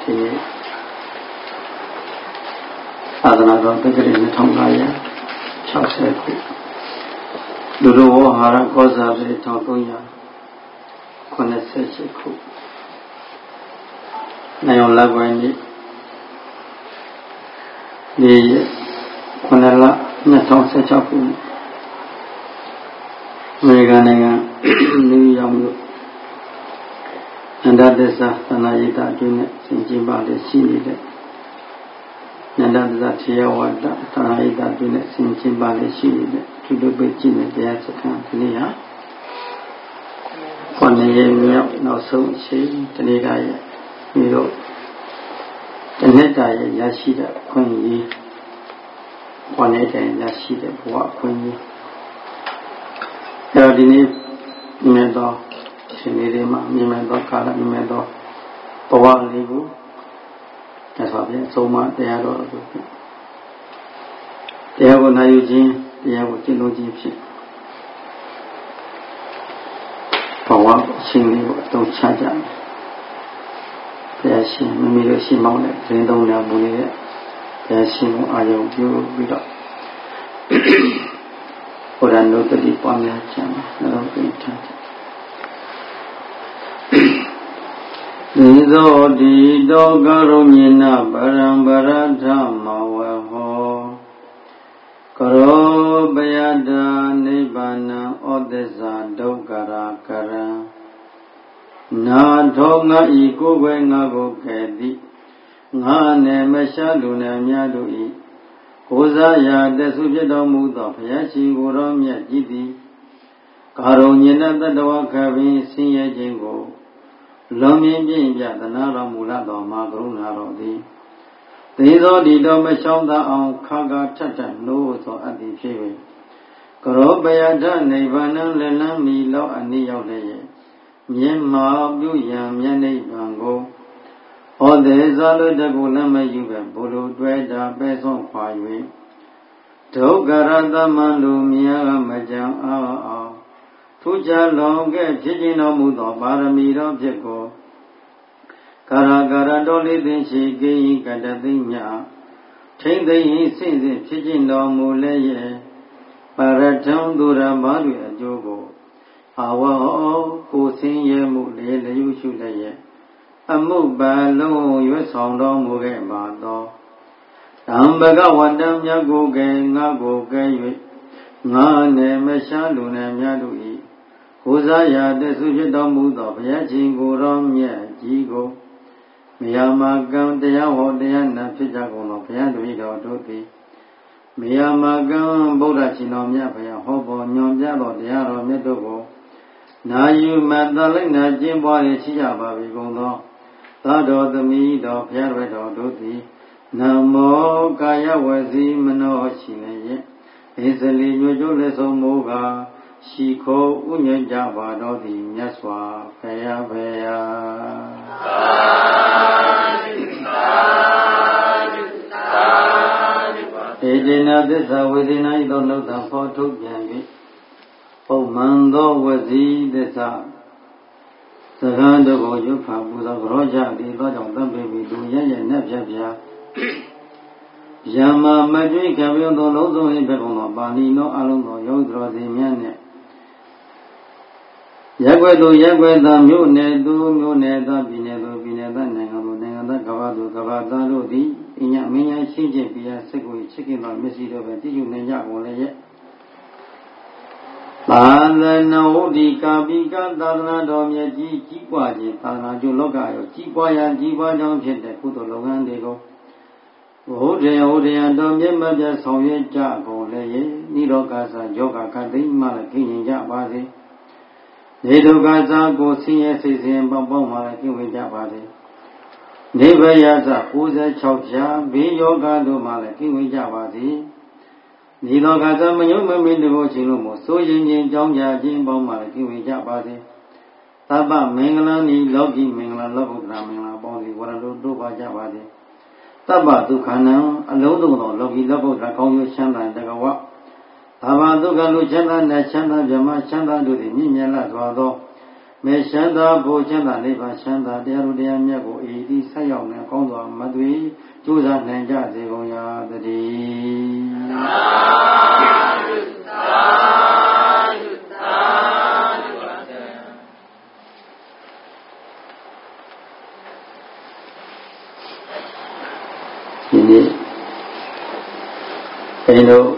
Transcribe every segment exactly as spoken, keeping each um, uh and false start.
ဒီသာသနာတော်တက္ကရာနှစ်ထောင်၅ရာ၆၀ခုလူတော်ဝဟာရကောဇာတိတစ်ထောင်သုံးရာခုနှစ်ဆယ်ရှစ်ခုနိုင်အောင်လက်ပိုင်းนี้ဒီခုနှစ်လနှစ်ထောင်ဆယ်၆ခုအမေရိကန်နိုင်ငံနယူးယောက်မြို့အန္တသစ္စာသနာရိတအတွင်းနဲ့ဆင်ကျင်ပါလေရှိနေတဲ့နန္ဒသစ္စာထေရဝါဒသနာရိတအတွင်းနဲ့ဆင်ကျင်ပါလေရှိနေတဲ့သူတို့ပဲကြည့်နေတရားစခန်းဒီနေ့ဟာခொနည်းရဲ့မြောက်နောက်ဆုံးအချိန်ဒီနေ့ကရဲ့ပြီးတော့တနေ့တာရဲ့ရရှိတဲ့ခွင့်ကြီးခொနည်းတဲ့ရရှိတဲ့ဘဝခွင့်ကြီးအဲဒီနေ့မြင်တော့ရှင်လေးတွေမှာမြင်မဲ့တော့ကာလမြင်မဲ့တော့ဘဝလေးကိုသက်ဆိုပြန်ဆုံးမတရားတော်ကိုတရားကိုနိုင်ယူခြင်းတရားကိုကျင့်သုံးခြင်းဖြစ်ဘဝအရှင်လေးကိုအသုံးချကြတယ်တရားရှင်မိမိတို့ရှင်မောင်းတဲ့ဇင်းသုံးတဲ့မူလေးရဲ့တရားရှင်ကိုအာရုံပြုပြီးတော့ဘုရားနုတ္တိပွားများခြင်းနဲ့တော့ပြထားတယ်ဒီသောတိတောကရုညေနပရံပရထမဝဟောကရောပယတနိဗ္ဗာနံဩသစ္စာဒုက္ခရာကရံနာထောငါဤကိုယ်ွယ်ငါကိုကဲ့သည်ငါနဲ့မရှားလူနဲ့များတို့ဤကိုးစားရာတဆုဖြစ်တော်မူသောဘုရားရှင်ကိုယ်တော်မြတ်ကြီးသည်ကာရုညေနတတဝခပင်ဆင်းရဲခြင်းကိုလွန်မြင်ပြင်းပြသနာတော်မူလာတော်မှာကရုဏာတော်သည်သေသောဒီတော်မရှောင်းသာအောင်ခါခါထက်ထက်နိုးသောအတ္တိဖြစ်၍ကရောပယထနိဗ္ဗာန်လက်လန်းမီလောက်အနည်းရောက်လည်းရဲ့မြင်မာပြုရန်မြတ်နိဗ္ဗာန်ကိုဟောသည်ဇာလွတ်တကူလက်မယူပဲဘုလိုတွဲတာပဲဆုံးခွာ၍ဒုက္ခရသမံလူမြာမကြံအောင်အောင်ထူးခြားလွန်ကဲ့ဖြစ်ခြင်းတော်မူသောပါရမီတော်ဖြစ်ကိုကာရကာရတော်လေးသိရှိကိယကတသိမြထိမ့်သိမ့်စင့်စင့်ဖြစ်ခြင်းတော်မူလည်းရဲ့ပါရထံသူရဘာတွေအကျိုးကိုအာဝဟောကိုဆင်းရဲမှုလေလျုရှုလည်းရဲ့အမှုပါလုံးရွတ်ဆောင်တော်မူခဲ့ပါသောတံဘဂဝတ္တမြတ်ကိုကဲငါကိုကဲ၍ငါနဲ့မရှားလူနဲ့များတို့၏ကိုးစားရာတဆုဖြစ်တော်မူသောဘုရားရှင်ကိုယ်တော်မြတ်ကြီးကိုမယာမကံတရားဟောတရားနာဖြစ်ကြကုန်သောဘုရားတပည့်တော်တို့သည်မယာမကံဗုဒ္ဓရှင်တော်မြတ်ဘုရားဟောပေါ်ညွန်ပြသောတရားတော်မြတ်တို့ကိုနာယူမတလိုက်နာကျင့်ပွားရရှိကြပါပြီကုန်သောသာတော်သမီးတော်ဘုရားတော်တို့သည်နမောကာယဝစီမနောရှိနေရဲ့ဧစလီညွတ်ကျိုးလက်ဆုံးမိုးကရှိခိုးဥညွတ်ကြပါတော်သည်မြတ်စွာဘုရားဘုရားသာဓုသာဓုသာဓုဧတေနသစ္စာဝေဒနာဤသောလောက်သာဖော်ထုတ်ပြန်၍ပုံမှန်သောဝစီသစ္စာစကားတို့ကိုရွတ်ဖတ်ပူသောကြောကြသည်သောကြောင့်သံပေပြီးလူရရနဲ့ပြပြယမမကျွိကံပြုသောလုံးစုံ၏ဘက်ကုန်သောပါဠိတော်အလုံးသောယောဂတော်စီမြတ်နှင့်ရက်ွယ်သူရက်ွယ်သားမြို့နယ်သူမြို့နယ်သားပြည်နယ်သူပြည်နယ်သားနိုင်ငံသူနိုင်ငံသားကမ္ဘာသူကမ္ဘာသားတို့သည်အညမင်းညာရှင်းခြင်းပြရာစိတ်ကိုချစ်ခင်သောမျက်စိတို့ပဲတည်ယူနိုင်ကြကုန်လည်းရဲ့သာသနာဝတိကာပိကသာသနာတော်မြတ်ကြီးကြီးပွားခြင်းသာသနာကျိုးလောကရောကြီးပွားရန်ကြီးပွားကြောင်းဖြစ်တဲ့ကုသိုလ်လုပ်ငန်းတွေကိုဘုရားဟောတရားတော်မြတ်မပြဆောင်ရွက်ကြကုန်လည်းရဲ့နိရောဂသယောဂခသိမှလည်းခင်ရင်ကြပါစေနေဒုက္ခသာကိုဆင်းရဲစိတ်ဆင်းပေါင်းပေါင်းမှလည်းခင်ဝင်ကြပါစေနေဘယသကိုးဆယ်ခြောက်ဖြာဘေးယောဂတို့မှလည်းခင်ဝင်ကြပါစေဒီလောကသမယုံမမင်းတို့ချင်းလို့မို့စိုးရင်ချင်းကြောင်းကြခြင်းပေါင်းမှလည်းခင်ဝင်ကြပါစေသဗ္ဗမင်္ဂလာနိလောကီမင်္ဂလာလောကုတ္တရာမင်္ဂလာပေါင်းစီဝရတို့တို့ပါကြပါစေသဗ္ဗဒုက္ခနံအလုံးစုံသောလောကီလောကုတ္တရာကောင်းကျိုးချမ်းသာတကဝဘာဝဒုက္ခလူချမ်းသာနဲ့ချမ်းသာမြမချမ်းသာတို့သည်မြင့်မြတ်လာစွာသောမေရှမ်းသာဘုချမ်းသာနိဗ္ဗာန်ရှမ်းသာတရားတို့တရားမြတ်ကိုအေဒီဆက်ရောက်နေကောင်းစွာမသွေကျိုးစားနိုင်ကြစေကုန်ရာတည်းသာဓုသာဓုသာဓုဒီနေ့ဘယ်လို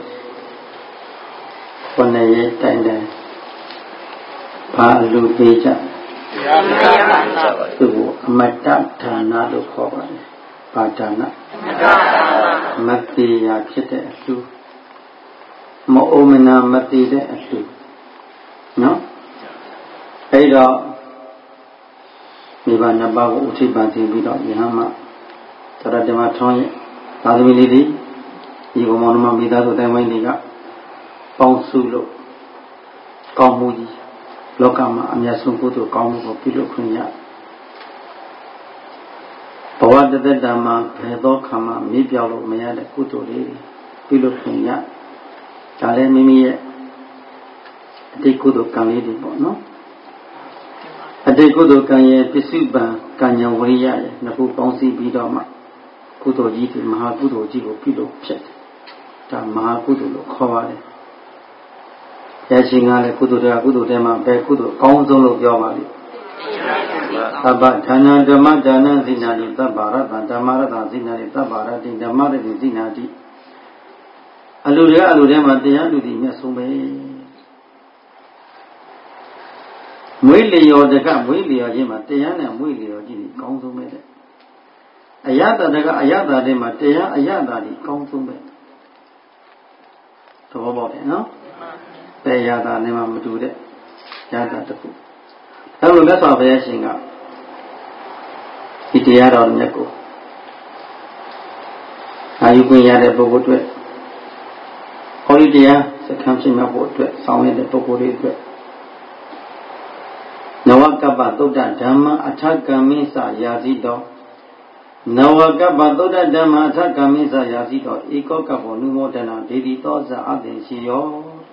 ဘုန်းကြီးတိုင်တယ်ဘာလူပေးကြတရားမရပါဘူးသူအမတ္တဌာနလို့ခေါ်ပါတယ်ပါဌာနမတိယဖြစ်တဲ့အလှမအိုမနာမတိတဲ့အလှနော်အဲ့တော့ဒီဘာနှစ်ပါးကိုဥထိပ်ပန်သိပြီးတော့ယဟမတရတမထွန်းရဲ့သာသမီလေးတွေဒီဘုံမောင်နှမမိသားစုတိုင်းဝိုင်းတွေကပေါင်းစုလို့ကောင်းမှုကြီးလောကမှာအမြတ်ဆုံးကုသိုလ်ကောင်းမှုကိုပြုလုပ်ခွင့်ရဘဝတသက်တာမှာဘယ်သောခါမှမေ့ပြောင်းလို့မရတဲ့ကုသိုလ်လေးပြုလုပ်ခွင့်ရဒါလည်းမိမိရဲ့အတိတ်ကုသိုလ်ကံလေးတွေပေါ့နော်အတိတ်ကုသိုလ်ကံရဲ့ပစ္စုပန်ကံဉာဏ်ဝိရိယရဲ့နှစ်ခုပေါင်းစည်းပြီးတော့မှကုသိုလ်ကြီးတွေမဟာကုသိုလ်ကြီးကိုပြုလုပ်ဖြစ်တယ်ဒါမဟာကုသိုလ်လို့ခေါ်ပါတယ်ရရှိငါလည်းကုသိုလ်တရားကုသိုလ်တဲမှာပဲကုသိုလ်အကောင်းဆုံးလို့ပြောပါလိမ့်သဗ္ဗဌာနဓမ္မဒါနဇိနာတိသဗ္ဗရတ္တဓမ္မရတ္တဇိနာတိသဗ္ဗရတ္တိဓမ္မရတ္တိဇိနာတိအလိုတွေအလိုထဲမှာတရားလူတွေမြတ်ဆုံးပဲမွေးလျော်တကမွေးလျော်ခြင်းမှာတရားနဲ့မွေးလျော်ခြင်းဒီအကောင်းဆုံးပဲတဲ့အယတတကအယတတွေမှာတရားအယတတွေအကောင်းဆုံးပဲသဘောပေါက်တယ်နော်ပေရတာနဲ့မှမတူတဲ့ရတာတစ်ခုအဲလိုမြတ်စွာဘုရားရှင်ကဒီတရားတော်မြတ်ကိုအာယုခွင့်ရတဲ့ပုဂ္ဂိုလ်တွေဟောဒီတရားစခန်းဖြစ်မဲ့ဖို့အတွက်ဆောင်ရတဲ့ပုဂ္ဂိုလ်တွေအတွက်နဝကပ္ပသုဒ္ဓဓမ္မအထကံမိစ္ဆယာစီတော်နဝကပ္ပသုဒ္ဓဓမ္မအထကံမိစ္ဆယာစီတော်ဧကောကပ္ပောနုမောဒနာဒေတိသောဇအသိရှိယော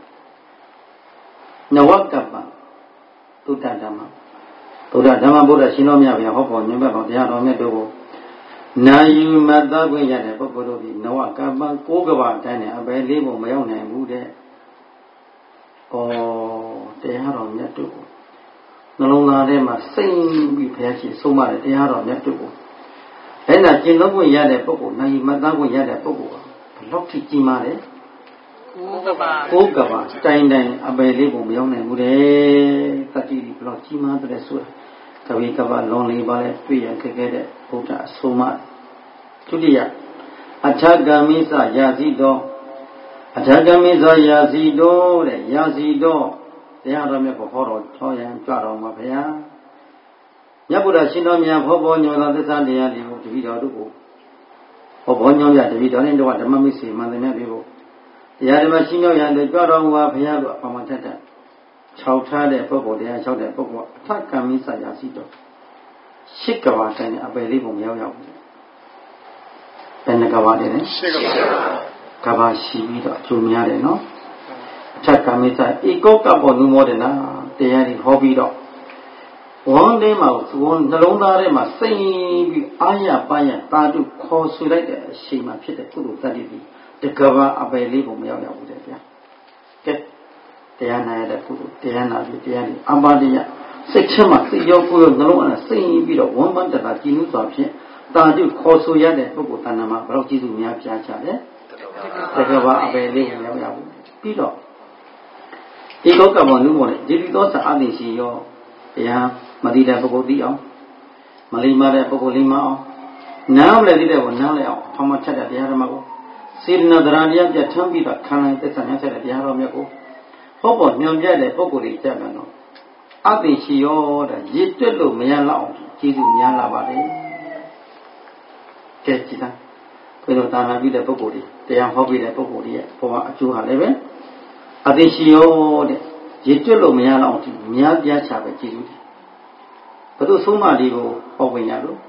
နဝကပ္ပသုဒ္ဓဓမ္မဗုဒ္ဓဓမ္မဗုဒ္ဓရှင်တော်မြတ်ဗျာဟောပေါ်ညွှန်ဘက်တော်တရားတော်မြတ်တို့ကိုနာယူမတ်သားခွင့်ရတဲ့ပုဂ္ဂိုလ်တို့ဒီနဝကပ္ပကိုးကဘာတိုင်းနဲ့အပယ်လေးပုံမရောက်နိုင်ဘူးတဲ့။ဩတရားတော်မြတ်တို့ကိုနှလုံးသားထဲမှာစိတ်ပြီးဖျားရှင်ဆုံးမတဲ့တရားတော်မြတ်တို့ကိုအဲ့ဒါကျင့်သုံးခွင့်ရတဲ့ပုဂ္ဂိုလ်နာယူမတ်သားခွင့်ရတဲ့ပုဂ္ဂိုလ်ကဘယ်လောက်ထိကြီးမားလဲကိုးကဘာကိုးကဘာတိုင်းတိုင်းအပယ်လေးပုံမရောက်နိုင်ဘူးတဲ့တတိဘယ်လောက်ကြီးမားတဲ့ဆိုတာကဝိကဘာလွန်လေးပါလဲတွေ့ရခဲ့ခဲ့တဲ့ဘုရားအဆုံးအမဒုတိယအထကမိစ္ဆယာစီတော်အထကမိစ္ဆယာစီတော်တဲ့ယာစီတော်တရားတော်မြတ်ကိုဟောတော်ထောရန်ကြွတော်မှာဘုရားမြတ်ဗုဒ္ဓရှင်တော်မြတ်ဘောဘောညောသောသစ္စာတရားတွေကိုတပည့်တော်တို့ကိုဘောဘောညောပြတပည့်တော်နဲ့တော့ဓမ္မမိတ်ဆွေမှန်တယ်များပြီဖို့တရားဓမ္မရှင်းမြောက်ရန်အတွက်ကြွတော်မူပါဘုရားတို့အပမထက်တဲ့ခြောက်ထားတဲ့ပုဂ္ဂိုလ်တရားခြောက်တဲ့ပုဂ္ဂိုလ်အထကမိစ္ဆယာစီတော်ရှစ်ကဘာတိုင်းနဲ့အပယ်လေးပုံမရောက်ရောက်ဘူးဘယ်နှကဘာလဲရှစ်ကဘာကဘာရှိပြီးတော့အကျိုးများတယ်နော်အထက်ကမိစ္ဆဧကောကပ္ပောနုမောဒနာတရားတွေဟောပြီးတော့ဝမ်းထဲမှာဝမ်းနှလုံးသားထဲမှာစိတ်ပြီးအာရပါရတာတုခေါ်ဆွေလိုက်တဲ့အချိန်မှာဖြစ်တဲ့ကုသိုလ်တတ္တိဒီတကဘာအပယ်လေးပုံမရောက်ရောက်ဘူးတဲ့ဗျာကဲတရားနာရတဲ့ကုသိုလ်တရားနာပြီးတရားတွေအပါဒိယစိတ်ထဲမှာစိတ်ရောကိုယ်ရောနှလုံးအစိတ်ပြီးတော့ဝမ်းပန်းတတာကြည်နူးစွာဖြင့်တာတုခေါ်ဆိုရတဲ့ပုဂ္ဂိုလ်တဏ္ဍာမှာဘယ်တော့ကျေးဇူးများပြားချတယ်တကဘာအပယ်လေးပုံရောက်ရောက်ဘူးပြီးတော့ဒီလောကမှာလူပေါ်တဲ့ဒီဒီသောသာအသိရှိရောတရားမသိတဲ့ပုဂ္ဂိုလ်သိအောင်မလိမ္မာတဲ့ပုဂ္ဂိုလ်လိမ္မာအောင်နားမလဲသိတဲ့ကိုနားလဲအောင်ထောင်မထက်တဲ့တရားဓမ္မကိုစေတနာတရားတရားပြဋ္ဌာန်းပြီးတော့ခံနိုင်သစ္စာများတဲ့တရားတော်မြတ်ကိုဟောပေါ်ညွန်ပြတဲ့ပုဂ္ဂိုလ်တွေကြက်မယ်နော်အသိရှိရောတဲ့ရည်တွက်လို့မရလောက်အောင်ကျေးဇူးများလာပါလေကဲကြည်သားဘယ်လိုတာနာပြီးတဲ့ပုဂ္ဂိုလ်တွေတရားဟောပြီးတဲ့ပုဂ္ဂိုလ်တွေရဲ့ဘဝအကျိုးဟာလည်းပဲအသိရှိရောတဲ့ရည်တွက်လို့မရလောက်အောင်များပြားချပဲကျေးဇူးတွေဘယ်လိုဆုံးမလေးကိုဟောဝင်ရလို့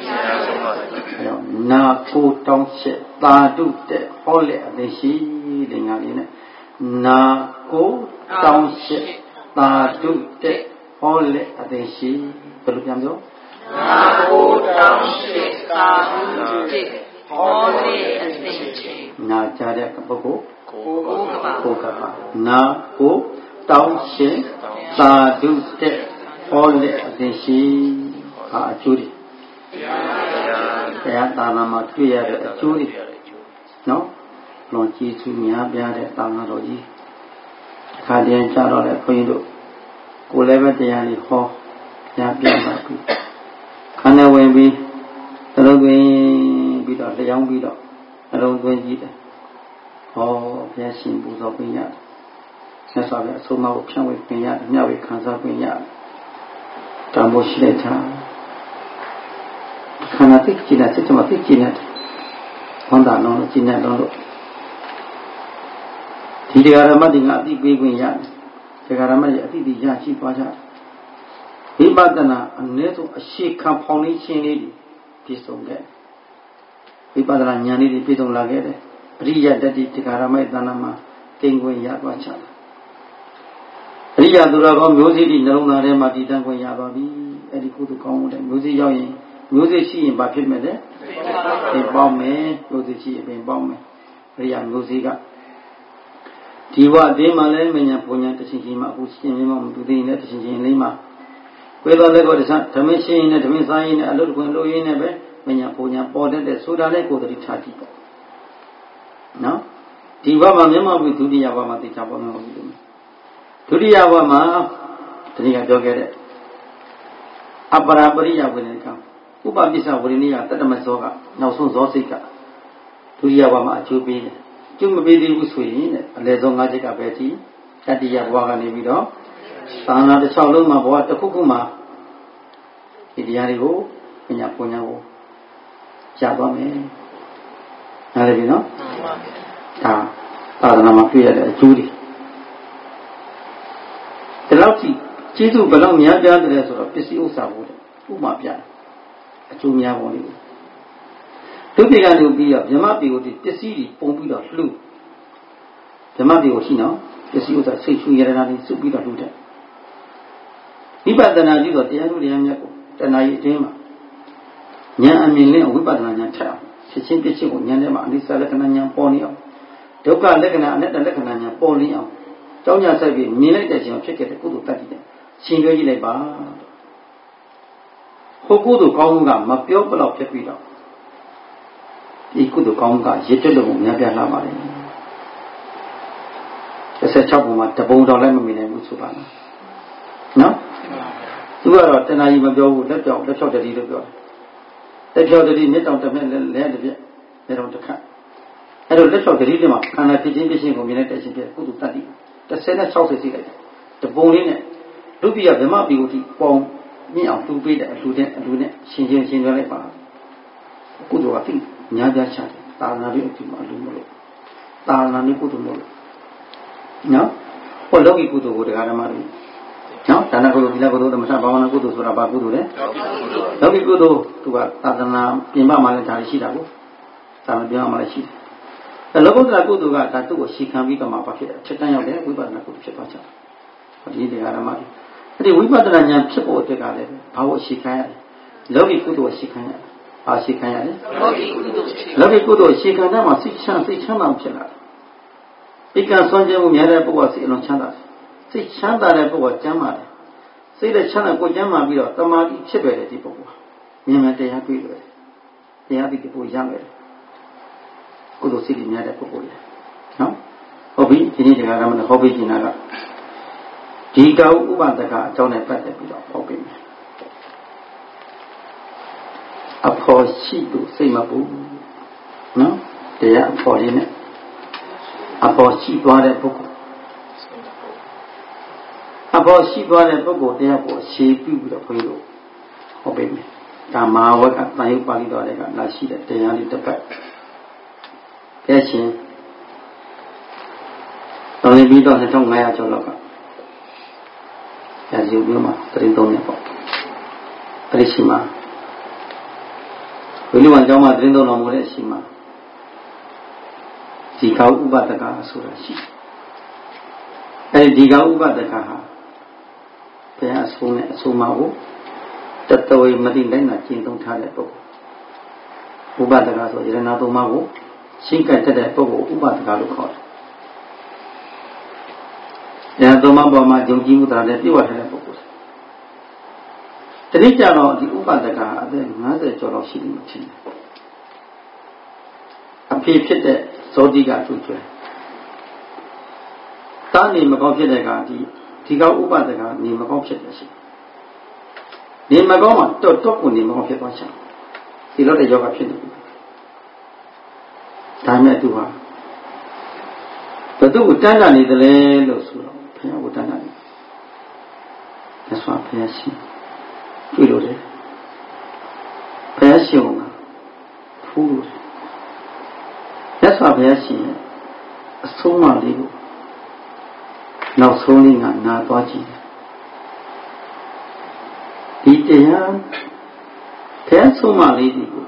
နာကိုတောင်းချက်သာတုတဲ့ဟောလက်အသိရှိတဲ့ငါလေးနဲ့နာကိုတောင်းချက်သာတုတဲ့ဟ好嘞，阿得是，不如讲说。 那不当是大路的，好嘞，阿得是。 那加点个不过。 不过吧。 不过吧。那不当是大路的，好嘞，阿得是，啊，注意。တရားတာနာမှာတွေ့ရတဲ့အကျိုးတွေနော်လွန်ကျေးဇူးများပြားတဲ့တာနာတော်ကြီးခါတည်းကြတော့လေခွင်းတို့ကိုလည်းပဲတရားလေးဟောညာပြပါပြီခန္ဓာဝင်ပြီးသလုံးသွင်းပြီးတော့လျောင်းပြီးတော့အလုံးသွင်းကြည့်တယ်ဟောဘုရားရှင်ပူဇော်ပေးရတယ်ဆက်ဆောက်တဲ့အဆုံးအမကိုဖြန့်ဝေပေးရတယ်မျှဝေခံစားပေးရတယ်တန်ဖိုးရှိတဲ့ထားခန္ဓာသိကျင်တဲ့စိတ်ကမှသိကျင်တဲ့ဘန္တာလုံးလို့ကျင်တဲ့လုံးလို့ဒီတရားဓမ္မတွေကအသိပေးခွင့်ရတယ်တရားဓမ္မတွေအသိတွေရရှိသွားကြဝိပဿနာအနည်းဆုံးအရှိခံဖောင်လေးချင်းလေးပြည့်စုံခဲ့ဝိပဿနာဉာဏ်လေးတွေပြည့်စုံလာခဲ့တယ်အရိယတတိတရားဓမ္မရဲ့တဏ္ဍာမှာသိခွင့်ရသွားချတယ်အရိယသူတော်ကောင်းမျိုးစေ့ဒီနှလုံးသားထဲမှာတည်တံ့ခွင့်ရပါပြီအဲ့ဒီကုသိုလ်ကောင်းမှုတဲ့မျိုးစေ့ရောက်ရင်မျိုးစေ့ရှိရင်ဘာဖြစ်မဲ့လဲပင်ပေါက်မယ်မျိုးစေ့ရှိရင်ပင်ပေါက်မယ်အရိယာမျိုးစေ့ကဒီဘဝအတင်းမှလည်းမညာပုံညာတချင်းချင်းမှအခုရှင်းရင်းမှမတူသေးနဲ့တချင်းချင်းလေးမှဝေတော်လည်းကိုတခြားဓမင်းရှင်းရင်နဲ့ဓမင်းစားရင်နဲ့အလုတ်ကွင်လို့ရင်းနဲ့ပဲမညာပုံညာပေါ်တတ်တဲ့ဆိုတာလည်းကိုယ်တည်းထားကြည့်ပေါ့နော်ဒီဘဝမှာမျက်မှောက်ပြီးဒုတိယဘဝမှာသိချပေါ်မှာမဟုတ်ဘူးဒုတိယဘဝမှာတတိယပြောခဲ့တဲ့အပရာပရိယဝိနည်းကဥပပိစ္ဆဝရိနိယတတ္တမဇောကနောက်ဆုံးဇောစိတ်ကဒုတိယဘဝမှာအကျိုးပေးတယ်အကျိုးမပေးသေးဘူးဆိုရင်အလယ်ဆုံး၅ချက်ကပဲကြည့်တတိယဘဝကနေပြီးတော့သာနာတစ်ချောင်းလုံးမှာဘဝတစ်ခုခုမှာဒီတရားတွေကိုပညာပညာကိုကြားသွားမယ်နားလည်ပြီနော်ဒါသာသနာမှာပြရတဲ့အကျိုးတွေဒီလောက်ကြည့်ကျေးဇူးဘယ်လောက်များပြားတယ်ဆိုတော့ပစ္စည်းဥစ္စာဖို့ဥပမာပြအကျိုးများပုံလေးဒုတိယလူပြီးတော့ဗြဟ္မပြည်ကိုဒီပစ္စည်းတွေပုံပြီးတော့လှူဗြဟ္မပြည်ကိုရှိနော်ပစ္စည်းဥစ္စာစိတ်ချူရတာတွေစုပြီးတော့လှူတယ်ဝိပဿနာကြည့်တော့တရားလူတရားမြတ်ကိုတဏှာကြီးအတွင်းမှာဉာဏ်အမြင်နဲ့ဝိပဿနာဉာဏ်ထက်အောင်ဖြစ်ချင်းပြချင်းကိုဉာဏ်ထဲမှာအနိစ္စလက္ခဏာဉာဏ်ပေါ်နေအောင်ဒုက္ခလက္ခဏာအနတ္တလက္ခဏာဉာဏ်ပေါ်နေအောင်ကြောင်းကြဆိုင်ပြီးမြင်လိုက်တဲ့ချိန်ဖြစ်ခဲ့တဲ့ကုသိုလ်တတ်တည်တယ်ရှင်ပြောကြည့်လိုက်ပါဟိုကုသိုလ်ကောင်းမှုကမပြောဘလောက်ဖြစ်ပြီးတော့ဒီကုသိုလ်ကောင်းမှုကရစ်တက်လို့များပြားလာပါလေတစ်ဆယ်ခြောက်ပုံမှာတပုံတော်လည်းမမြင်နိုင်ဘူးဆိုပါလားနော်သူကတော့တဏှာကြီးမပြောဘူးလက်ပြောက်လက်ဖြောက်တတိလို့ပြောတယ်လက်ဖြောက်တတိမျက်တောင်တစ်မျက်လဲတစ်ပြက်မျက်တောင်တစ်ခတ်အဲ့တော့လက်ဖြောက်တတိတွေမှာခန္ဓာဖြစ်ချင်းဖြစ်ချင်းကိုမြင်လိုက်တဲ့ချင်းပြကုသိုလ်တတ်တည်တစ်ဆယ်နဲ့ခြောက်ဆယ်စီလိုက်တပုံလေးနဲ့လူပြဗြဟ္မပြည်ကိုဒီပေါင်မြင့်အောင်တူပေးတဲ့အလှူတဲ့အလှူနဲ့ရှင်ချင်းရှင်ပြလိုက်ပါကုသိုလ်ကသိညာကြချတယ်တာနာလေးအကြည့်မှအလှူမလို့တာနာလေးကုသိုလ်လို့နော်ဟောလောကီကုသိုလ်ကိုတရားဓမ္မတွေနော်ဒါနကုသိုလ်သီလကုသိုလ်သမထဘာဝနာကုသိုလ်ဆိုတာဘာကုသိုလ်လဲလောကီကုသိုလ်သူကသာသနာပြင်ပမှာလည်းဒါရှိတာကိုသာမပြောမှလည်းရှိတယ်အဲလောကုတ္တရာကုသိုလ်ကဒါသူ့ကိုရှီခံပြီးတော့မှဘာဖြစ်လဲချက်တန်းရောက်တယ်ဝိပဿနာကုသိုလ်ဖြစ်သွားချင်တယ်ဒီတရားဓမ္မတွေအဲ့ဒီဝိပဿနာဉာဏ်ဖြစ်ဖို့အတွက်ကလည်းဘာလို့ရှီခံရလဲလောကီကုသိုလ်ရှီခံရဘာရှီခံရလဲလောကီကုသိုလ်လောကီကုသိုလ်ရှီခံတဲ့မှာစိတ်ချမ်းစိတ်ချမ်းသာဖြစ်လာတယ်ဧကဆွမ်းကြမှုများတဲ့ပုဂ္ဂိုလ်စိတ်အလုံးချမ်းသာတယ်စိတ်ချမ်းသာတဲ့ပုဂ္ဂိုလ်ကျမ်းမာတယ်စိတ်လည်းချမ်းသာကိုကျမ်းမာပြီးတော့တမာတိဖြစ်ပဲတဲ့ဒီပုဂ္ဂိုလ်မြင်မှတရားတွေ့တယ်တရားသိကိုရမယ်ကုသိုလ်စိတ်များတဲ့ပုဂ္ဂိုလ်လေနော်ဟုတ်ပြီဒီနေ့တရားဓမ္မနဲ့ဟောပေးနေတာကဒီကောဥပဒကအကြောင်းနဲ့ပတ်သက်ပြီးတော့ဟောပေးမယ်အဖို့ရှိလို့စိတ်မပူနော်တရားအဖို့လေးနဲ့အဖို့ရှိသွားတဲ့ပုဂ္ဂိုလ်အဖို့ရှိသွားတဲ့ပုဂ္ဂိုလ်တရားကိုရှေးပြုပြီးတော့ခွင့်လို့ဟောပေးမယ်ဒါမဟာဝကတန်ရုပ်ပါဠိတော်တွေကလာရှိတဲ့တရားလေးတစ်ပတ်ပြည့်ချင်းတော်နေပြီးတော့နှစ်ထောင်ငါးရာကျော်လောက်ကရာဇီမျိုးမှာတရင်သုံးနေပေါ့အဲ့ဒီရှိမှာဝိလိဝံကျောင်းမှာတရင်သုံးတော်မူတဲ့အရှိမှာဒီကောဥပဒကဆိုတာရှိအဲ့ဒီဒီကောဥပဒကဟာဘုရားအဆုံးနဲ့အဆုံးမကိုတတဝေမတိလိုက်နာကျင့်သုံးထားတဲ့ပုဂ္ဂိုလ်ဥပဒကဆိုရဏသုံးပါးကိုရှင်းကပ်တတ်တဲ့ပုဂ္ဂိုလ်ဥပဒကလို့ခေါ်တယ်။ဉာဏ်သုံးပါးပေါ်မှာယုံကြည်မှုတရားနဲ့ပြည့်ဝတဲ့ပုဂ္ဂိုလ်တတိကြတော့ဒီဥပဒကအသက်၅၀ကျော်လောက်ရှိနေမှဖြစ်တယ်။အဖေဖြစ်တဲ့ဇောတိကသူ့ကျွဲတာနေမကောင်းဖြစ်တဲ့ကဒီဒီကောဥပဒကနေမကောင်းဖြစ်တယ်ရှိနေမကောင်းမှာတော့တော့ကိုနေမကောင်းဖြစ်သွားချင်ဒီလိုတဲ့ယောဂဖြစ်နေပြီဒါမဲ့သူဟာဘယ်သူ့ကိုတန်းတာနေတယ်လဲလို့ဆိုတော့ဘုရားကိုတန်းတာနေသက်စွာဘုရားရှိတွေ့လို့တယ်ဘုရားရှိအောင်ဖူးလို့တယ်သက်စွာဘုရားရှိအဆုံးမလေးကိုနောက်ဆုံးလေးကနာသွားကြည့်ဒီတရားဘုရားဆုံးမလေးဒီကို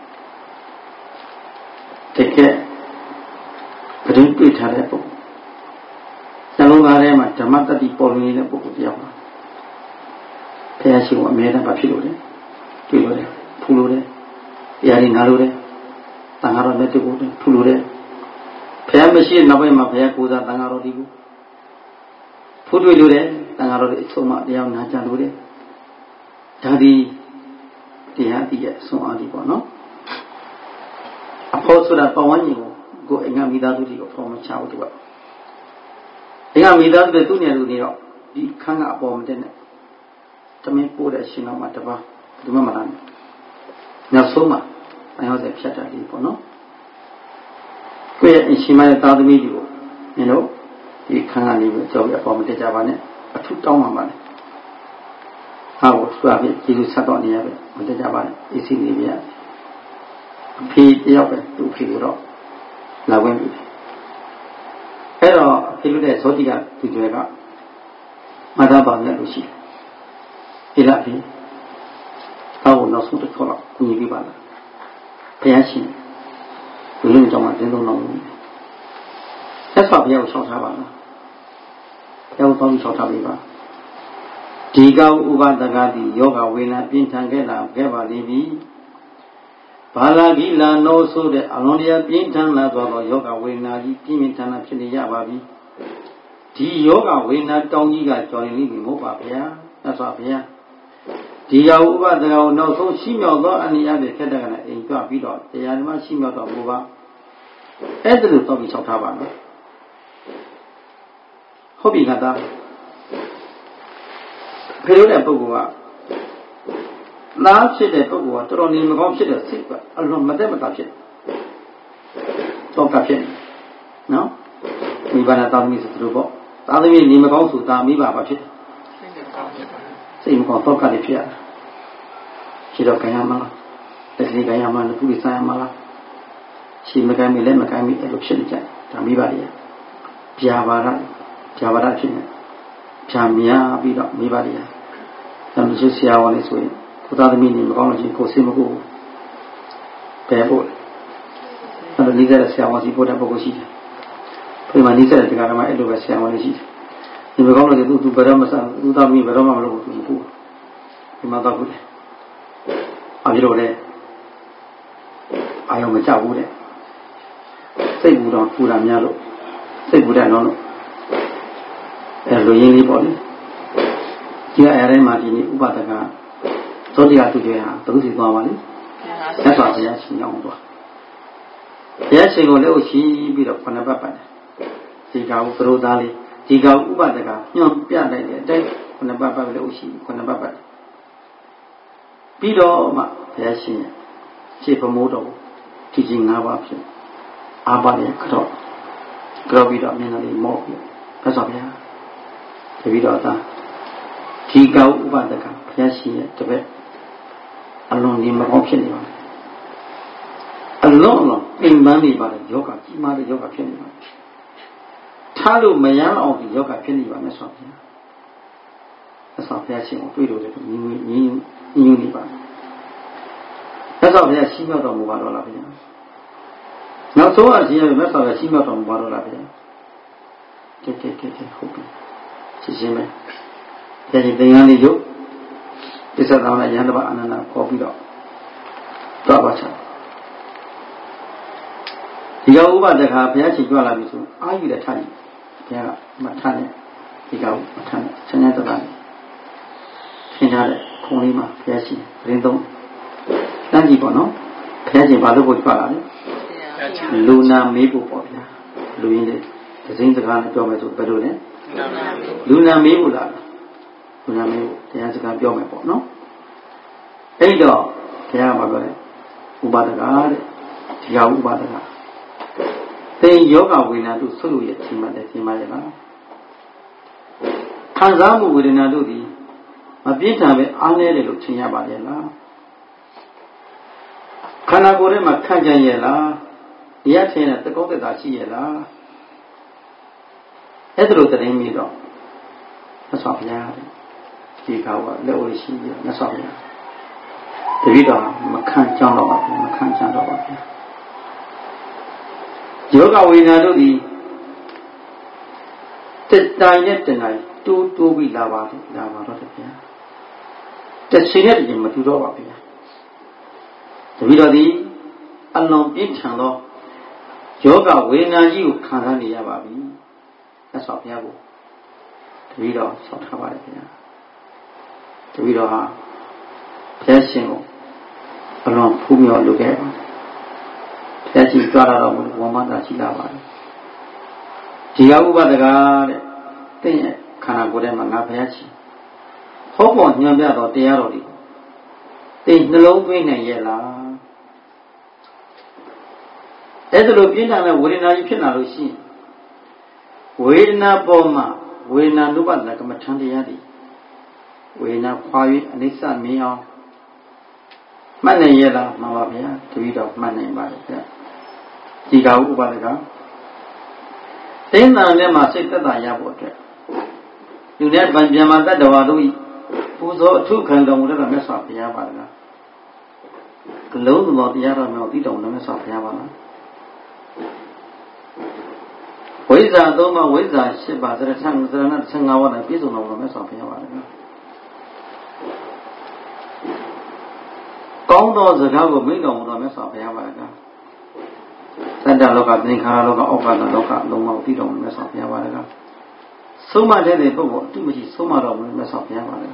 တကယ်ဘယ်လိုတွေ့ထားတဲ့ပုံနှလုံးသားထဲမှာဓမ္မတတိပေါ်လွင်နေတဲ့ပုဂ္ဂိုလ်တယောက်ပါဘုရားရှိခိုးအမြဲတမ်းပါဖြစ်လို့တယ်တွေ့လို့တယ်ဖူးလို့တယ်တရားတွေနားလို့တယ်တန်ခါတော်နဲ့တူကိုဖူးလို့တယ်ဘုရားမရှိတဲ့နောက်ပိုင်းမှာဘုရားကိုယ်စားတန်ခါတော်ဒီကိုဖူးတွေ့လို့တယ်တန်ခါတော်တွေအဆုံးမတရားနာကြလို့တယ်ဒါဒီတရားတည်ရဲ့ဆုံးအားကြီးပေါ့နော်အဖို့ဆိုတာပဝန်းကျင်ကိုကိုယ်အင်္ဂမိသားစုတွေကိုဖော်မချဘူးသူကအင်္ဂမိသားစုတွေသူ့နေလူတွေတော့ဒီခန်းကအပေါ်မတက်နဲ့တမင်းပို့တဲ့ရှင်တော်မှာတပါးဒီမှာမလားနောက်ဆုံးမှာအယောဆက်ဖြတ်တာလေးပေါ့နော်ကိုယ့်ရဲ့အရှင်မရဲ့သာသမီတွေကိုနင်တို့ဒီခန်းကနေပြီးကြောက်ရအပေါ်မတက်ကြပါနဲ့အထုတောင်းပါပါနဲ့ဟာကိုသူကပြကျေးဇူးဆက်တော့နေရပဲမတက်ကြပါနဲ့အေးစိနေပြရအဖေတယောက်ပဲသူ့ဖေကိုတော့လာဝင်ပြီအဲ့တော့အဖေလို့တဲ့ဇောတိကသူကျွဲကမသာပါမြတ်လို့ရှိတယ်ဒီလားဖေဟောနောက်ဆုံးတစ်ခေါက်တော့ညီပြပါလားဘုရားရှင်ဘုရင်ကြောင့်မှတင်းသုံးတော်မူတယ်ဆက်ဆောက်ဘုရားကိုဆောက်ထားပါလားဘုရားကိုဆောက်ပြီးဆောက်ထားပြီပါဒီကောဥပဒကတိယောဂဝေနာပြင်းထန်ခဲ့လာခဲ့ပါလိမ့်ပြီဘာလာဂိလာနောဆိုတဲ့အလွန်တရာပြင်းထန်လာသောယောဂဝေနာကြီးပြင်းပြင်းထန်ထန်ဖြစ်နေရပါပြီဒီယောဂဝေနာတောင်းကြီးကကြော်ရင်လိမ့်မဟုတ်ပါဗျာသက်စွာဘုရားဒီကောဥပဒကကိုနောက်ဆုံးရှိမြောက်သောအနိယပဲခက်တဲ့ကလည်းအိမ်ကြွပြီးတော့တရားဓမ္မရှိမြောက်တော်မူပါအဲ့ဒါလိုတော့ပြီးဆောက်ထားပါနော်ဟုတ်ပြီခါသားဖေလို့တဲ့ပုဂ္ဂိုလ်ကသားဖြစ်တဲ့ပုဂ္ဂိုလ်ကတော်တော်နေမကောင်းဖြစ်တဲ့စိတ်ကအလွန်မသက်မသာဖြစ်တော့ကဖြစ်နော်မိဘနာသားသမီးဆိုသူတို့ပေါ့သားသမီးနေမကောင်းဆိုတာမိဘပါဖြစ်စိတ်မကောင်းတော့ကလည်းဖြစ်ရရှိတော့ခံရမှာလားတတိခံရမှာလားကုသဆိုင်ရမှာလားရှိမကမ်းမိလည်းမကမ်းမိအဲ့လိုဖြစ်နေကြဒါမိဘတွေပြာပါရပြာပါရဖြစ်နေဖြာများပြီးတော့မိဘတွေဒါမှမရှိဆရာဝန်လေးဆိုရင်ကိုသားသမီးနေမကောင်းလို့ရှိရင်ကိုစိတ်မကူဘယ်ဖို့အဲ့လိုနေတဲ့ဆရာဝန်စီပို့တဲ့ပုဂ္ဂိုလ်ရှိတယ်။ပြင်မှာနေတဲ့တရားဓမ္မအဲ့လိုပဲဆရာဝန်လေးရှိတယ်။ဒီမကောင်းလို့သူသူဘယ်တော့မှသူသားသမီးဘယ်တော့မှမလုပ်ဘူးသူမကူဒီမှာတော့ဘူးလေ။အပြည့်လို့လေအာယုံမကြောက်ဘူးတဲ့။စိတ်ဘူးတော့ပူတာများလို့စိတ်ဘူးတဲ့တော့လို့အဲ့လိုရင်းလေးပေါ့လေဒီအရာတိုင်းမှာဒီနေ့ဥပဒကသောတိယသူတွေဟာဘုသူစီသွားပါလိမ့်သက်စွာဘုရားရှင်အောင်သွားဘုရားရှင်ကိုလည်းဥရှိပြီးတော့ခဏပတ်ပတ်တယ်ဒီကောင်ပရိုသားလေးဒီကောင်ဥပဒကညွန်ပြလိုက်တဲ့အတိုင်းခဏပတ်ပတ်လည်းဥရှိခဏပတ်ပတ်ပြီးတော့မှဘုရားရှင်ရှေ့ပမိုးတော်ဒီကြီး၅ပါးဖြစ်အာပါရဲ့ကတော့ကြောပြီးတော့မျက်နှာလေးမော့ပြီးသက်စွာဘုရားတပည့်တော်သားဒီကောဥပဒကဘုရားရှိရဲ့တပည့်အလွန်ဒီမကောင်းဖြစ်နေပါအလွန်အလွန်အိမ်ပန်းနေပါလေယောဂကြီးမားတဲ့ယောဂဖြစ်နေပါထားလို့မရအောင်ဒီယောဂဖြစ်နေပါနဲ့ဆိုဗျာအဆောဘုရားရှင်ကိုတွေ့လို့လည်းညီညီညီညီနေပါသက်တော်ဘုရားရှိမြောက်တော်မူပါတော့လားဗျာနောက်ဆုံးအရှင်ရဲ့မြတ်စွာဘုရားရှိမြောက်တော်မူပါတော့လားဗျာကဲကဲကဲဟုတ်ပြီရှင်းရှင်းပဲဒီသင်္ကန်းလေးရုပ်ပစ္စသောနဲ့ယန္တပအနန္တခေါ်ပြီးတော့တော့ပါချာဒီကဥပဒကဘုရားရှင်ကြွလာပြီဆိုအာယူတဲ့ထားကြီးဘုရားကမထနဲ့ဒီကမထနဲ့ဆင်းရဲတတ်တယ်ရှင်းထားတဲ့ခုံလေးမှာဘုရားရှင်ရင်းသုံးတန်းကြည့်ပေါ့နော်ဘုရားရှင်ဘာလို့ကိုကြွလာလဲလူနာမေးဖို့ပေါ့ဗျာလူရင်းတဲ့ဒဇင်းစကားနဲ့ပြောမယ်ဆိုဘယ်လိုလဲလူနာမေးဖို့လားလူနာမေးဖို့တရားစကားပြောမယ်ပေါ့နော်အဲ့တော့ဘုရားကဘာပြောလဲဥပဒကတဲ့ဒီကဥပဒကသင်ယောဂဝေဒနာတို့ဆုပ်လို့ရချိန်မှတဲ့ချိန်မှရလားခံစားမှုဝေဒနာတို့ဒီမပြင်းထန်ပဲအားနည်းတယ်လို့ထင်ရပါရဲ့လားခန္ဓာကိုယ်ထဲမှာခံကြရဲ့လားတရားထင်တဲ့သကောသက်သာရှိရဲ့လားအဲ့ဒါလိုတရင်ပြီးတော့မဆောက်ပြရတယ်ဒီကောကလက်ဝဲရှိပြီးမဆောက်ပြရတတိတော်မခံကြတော့ပါဘူးမခံကြတော့ပါဘူးယောဂဝေဒနာတို့ဒီတတိုင်နဲ့တနိုင်တိုးတိုးပြီးလာပါလေလာပါတော့တဗျာတချိန်နဲ့တချိန်မတူတော့ပါဗျာတပည့်တော်ဒီအလွန်ပြင်းထန်သောယောဂဝေဒနာကြီးကိုခံစားနေရပါပြီသက်ဆောင်ဘုရားကိုတပည့်တော်ဆောက်ထားပါတယ်ဗျာတပည့်တော်ဟာဘုရားရှင်ကိုအလွန်ဖူးမြော်လုပ်ခဲ့ပါတယ်ဘုရားရှင်ကြွလာတော်မူဝမ်းမသာရှိလာပါတယ်ဒီကဥပဒကတဲ့တင့်ရဲ့ခန္ဓာကိုယ်ထဲမှာငါဘုရားရှင်ဟောပေါ်ညွှန်ပြတော်တရားတော်ဒီတင်နှလုံးသွင်းနိုင်ရဲ့လားအဲ့ဒါလိုပြင်းထန်တဲ့ဝေဒနာကြီးဖြစ်လာလို့ရှိရင်ဝေဒနာပေါ်မှာဝေဒနာနုပဒနာကမ္မထံတရားတွေဝေဒနာခွာ၍အနိစ္စမြင်အောင်မှတ်နိုင်ရဲ့လားမှန်ပါဗျာတပည့်တော်မှတ်နိုင်ပါတယ်ဗျာဒီကဥပဒကတင်းတန်ထဲမှာစိတ်သက်သာရဖို့အတွက်လူနဲ့ဗံပြန်မှာတတ္တဝါတို့ဤပူဇော်အထုခံတော်မူတဲ့မြတ်စွာဘုရားပါလားကလုံးစုံသောတရားတော်များသိတော်မူတဲ့မြတ်စွာဘုရားပါလားဝိဇ္ဇာသုံးပါးဝိဇ္ဇာ၈ပါးသရထံသရဏဆယ်ငါးပါးနဲ့ပြည့်စုံတော်မူတဲ့မြတ်စွာဘုရားပါလားကောင်းသောစကားကိုမိန့်တော်မူတော်မြတ်စွာဘုရားပါလားသတ္တလောကသင်္ခါရလောကဩကာသလောကလုံးဝသိတော်မူတဲ့မြတ်စွာဘုရားပါလားဆုံးမတဲ့ပုဂ္ဂိုလ်အတုမရှိဆုံးမတော်မူတဲ့မြတ်စွာဘုရားပါလား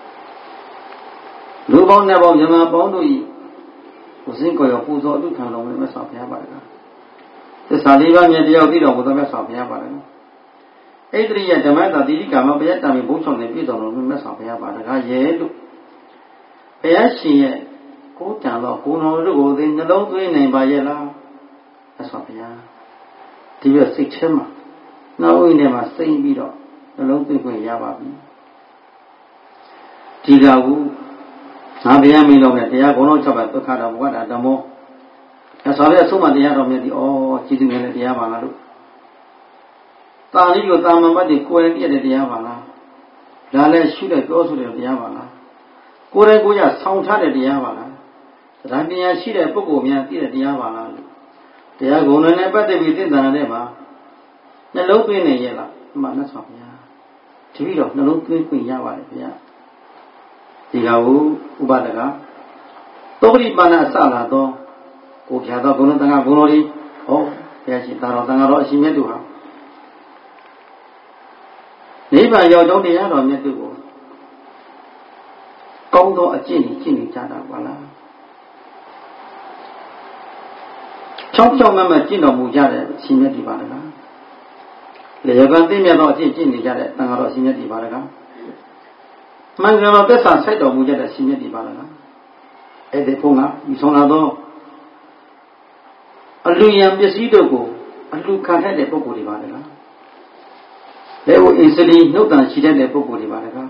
လူပေါင်းနဲ့ပေါင်းမြမပေါင်းတို့ဤကိုစင်ကိုရောပူဇော်အတုခံတော်မူတဲ့မြတ်စွာဘုရားပါလားသစ္စာလေးပါးမြတ်တရားသိတော်မူတဲ့မြတ်စွာဘုရားပါလားဣတရိယဓမ္မတာတိတိကာမပယတ္တမေဘုံဆောင်နဲ့ပြည့်စုံတော်မူတဲ့မြတ်စွာဘုရားပါလားရဲ့လို့ဘုရားရှင်ရဲ့ကိုယ်တန်သောကိုယ်တော်တို့ကိုသိနှလုံးသွင်းနိုင်ပါရဲ့လားမြတ်စွာဘုရားဒီပြစိတ်ထဲမှာနှလုံးထဲမှာစိမ့်ပြီးတော့နှလုံးသွင်းခွင့်ရပါပြီဒီကဟုငါဘုရားမင်းတော်နဲ့တရားကုံတော်၆ပါးသုခတော်ဘဝတာဓမ္မောမြတ်စွာဘုရားဆုံးမတရားတော်မြတ်ဒီဩကြည်သူငယ်တဲ့တရားပါလားလို့တာလိကိုတာမန်ပတ်တွေကိုယ်ရည်တည့်တဲ့တရားပါလားဒါလည်းရှုတဲ့ပြောဆိုတဲ့တရားပါလားကိုယ်တိုင်ကိုယ်ရဆောင်းထားတဲ့တရားပါလားသဒ္ဓတရားရှိတဲ့ပုဂ္ဂိုလ်များသိတဲ့တရားပါလားလို့တရားကုံတော်နဲ့ပတ်သက်ပြီးသိတာတဲ့မှာနှလုံးသွင်းနေရဲ့လားအမှန်နဲ့ဆိုဗျာတပည့်တော်နှလုံးသွင်းခွင့်ရပါတယ်ဗျာဒီကဟုဥပဒကသောပရိပါဏအစလာသောကိုဖြာသောဘုံတော်တန်ခါဘုံတော်ဒီဟောဘုရားရှင်သာတော်တန်ခါတော်အရှင်မြတ်တို့ဟာနိဗ္ဗာန်ရောက်တော့တရားတော်မြတ်တို့ကိုကောင်းသောအကျင့်ကြီးကျင့်နေကြတာပါလားချောင်းချောင်းမမကျင့်တော်မူကြတဲ့အရှင်မြတ်ဒီပါလားလေယောဂန်သိမြတ်သောအကျင့်ကျင့်နေကြတဲ့တန်ခါတော်အရှင်မြတ်ဒီပါလားမှန်ကန်သောသက်သာဆိုင်တော်မူကြတဲ့အရှင်မြတ်ဒီပါလားအဲ့ဒီဘုံကဒီဆုံးလာသောအလူယံပစ္စည်းတို့ကိုအလူခံတတ်တဲ့ပုဂ္ဂိုလ်တွေပါလားလက်ဝအစ္စလီနှုတ်တန်ရှိတတ်တဲ့ပုဂ္ဂိုလ်တွေပါလား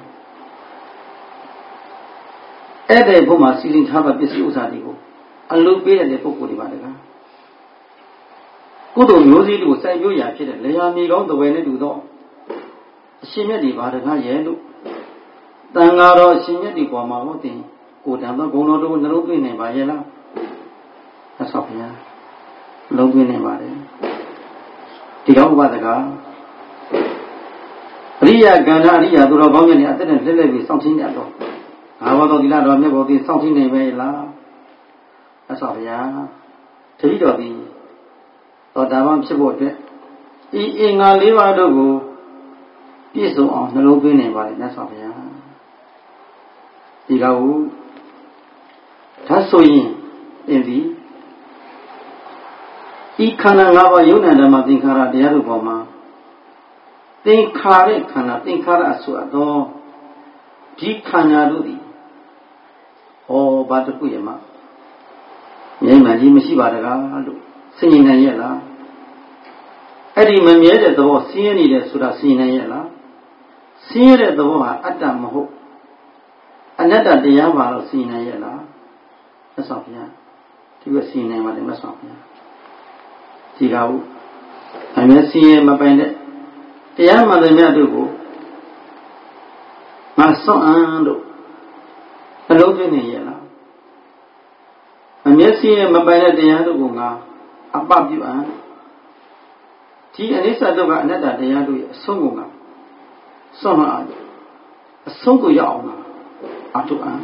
အဲ့ဒီဘုံမှာစီစဉ်ထားတဲ့ပစ္စည်းဥစ္စာတွေကိုအလူပေးတဲ့ပုဂ္ဂိုလ်တွေပါလားကုသိုလ်မျိုးစည်းတွေကိုစိုက်ပျိုးရာဖြစ်တဲ့လေယာမြေကောင်းတဝဲနဲ့တူသောအရှင်မြတ်ဒီပါလားရဲ့လို့တန်ဃာတော်အရှင်မြတ်ဒီပေါ်မှာဟုတ်တယ်ကိုတန်သောဂုဏ်တော်တို့နှလုံးသွင်းနိုင်ပါရဲ့လားအဆောက်ဗျာလုံးသွင်းနိုင်ပါတယ်ဒီကောဥပဒကပရိရိယကန္နာအရိယသူတော်ကောင်းမြတ်နေအသက်နဲ့လှည့်လှည့်ပြီးစောင့်ထင်းကြတော့ငါဘောတော်ဒီလာတော်မြတ်ဘောဒီစောင့်ထင်းနေပဲလားအဆောဘုရားတတိတော်ဒီတော်တာမှဖြစ်ဖို့အတွက်ဤအင်္ဂါ၄ပါးတို့ကိုပြည့်စုံအောင်နှလုံးသွင်းနေပါလေမြတ်စွာဘုရားဒီကဟုဒါဆိုရင်သင်သည်ဤခန္ဓာ၅ပါးယုံနာဓမ္မသင်္ခါရတရားတို့ပေါ်မှာသင်္ခါရခန္ဓာသင်္ခါရအဆိုအသောဒီခန္ဓာတို့သည်ဟောဘာတခုရမှာမြဲမှန်ကြီးမရှိပါတကားလို့သိဉာဏ်နိုင်ရဲ့လားအဲ့ဒီမမြဲတဲ့သဘောဆင်းရဲနေတယ်ဆိုတာသိဉာဏ်နိုင်ရဲ့လားဆင်းရဲတဲ့သဘောဟာအတ္တမဟုတ်အနတ္တတရားပါလို့သိဉာဏ်နိုင်ရဲ့လားမြတ်စွာဘုရားဒီကသိဉာဏ်နိုင်ပါတယ်မြတ်စွာဘုရားဒီကဟုအမြဲဆင်းရဲမပိုင်တဲ့တရားမှန်တဲ့မြတ်တို့ကိုငါစွန့်အံလို့နှလုံးသွင်းနေရဲ့လားအမျက်စိရဲ့မပိုင်တဲ့တရားတို့ကငါအပပြုအံဒီအနိစ္စဒုက္ခအနတ္တတရားတို့ရဲ့အဆုံးကိုငါစွန့်မှအအဆုံးကိုရောက်အောင်အထုအံ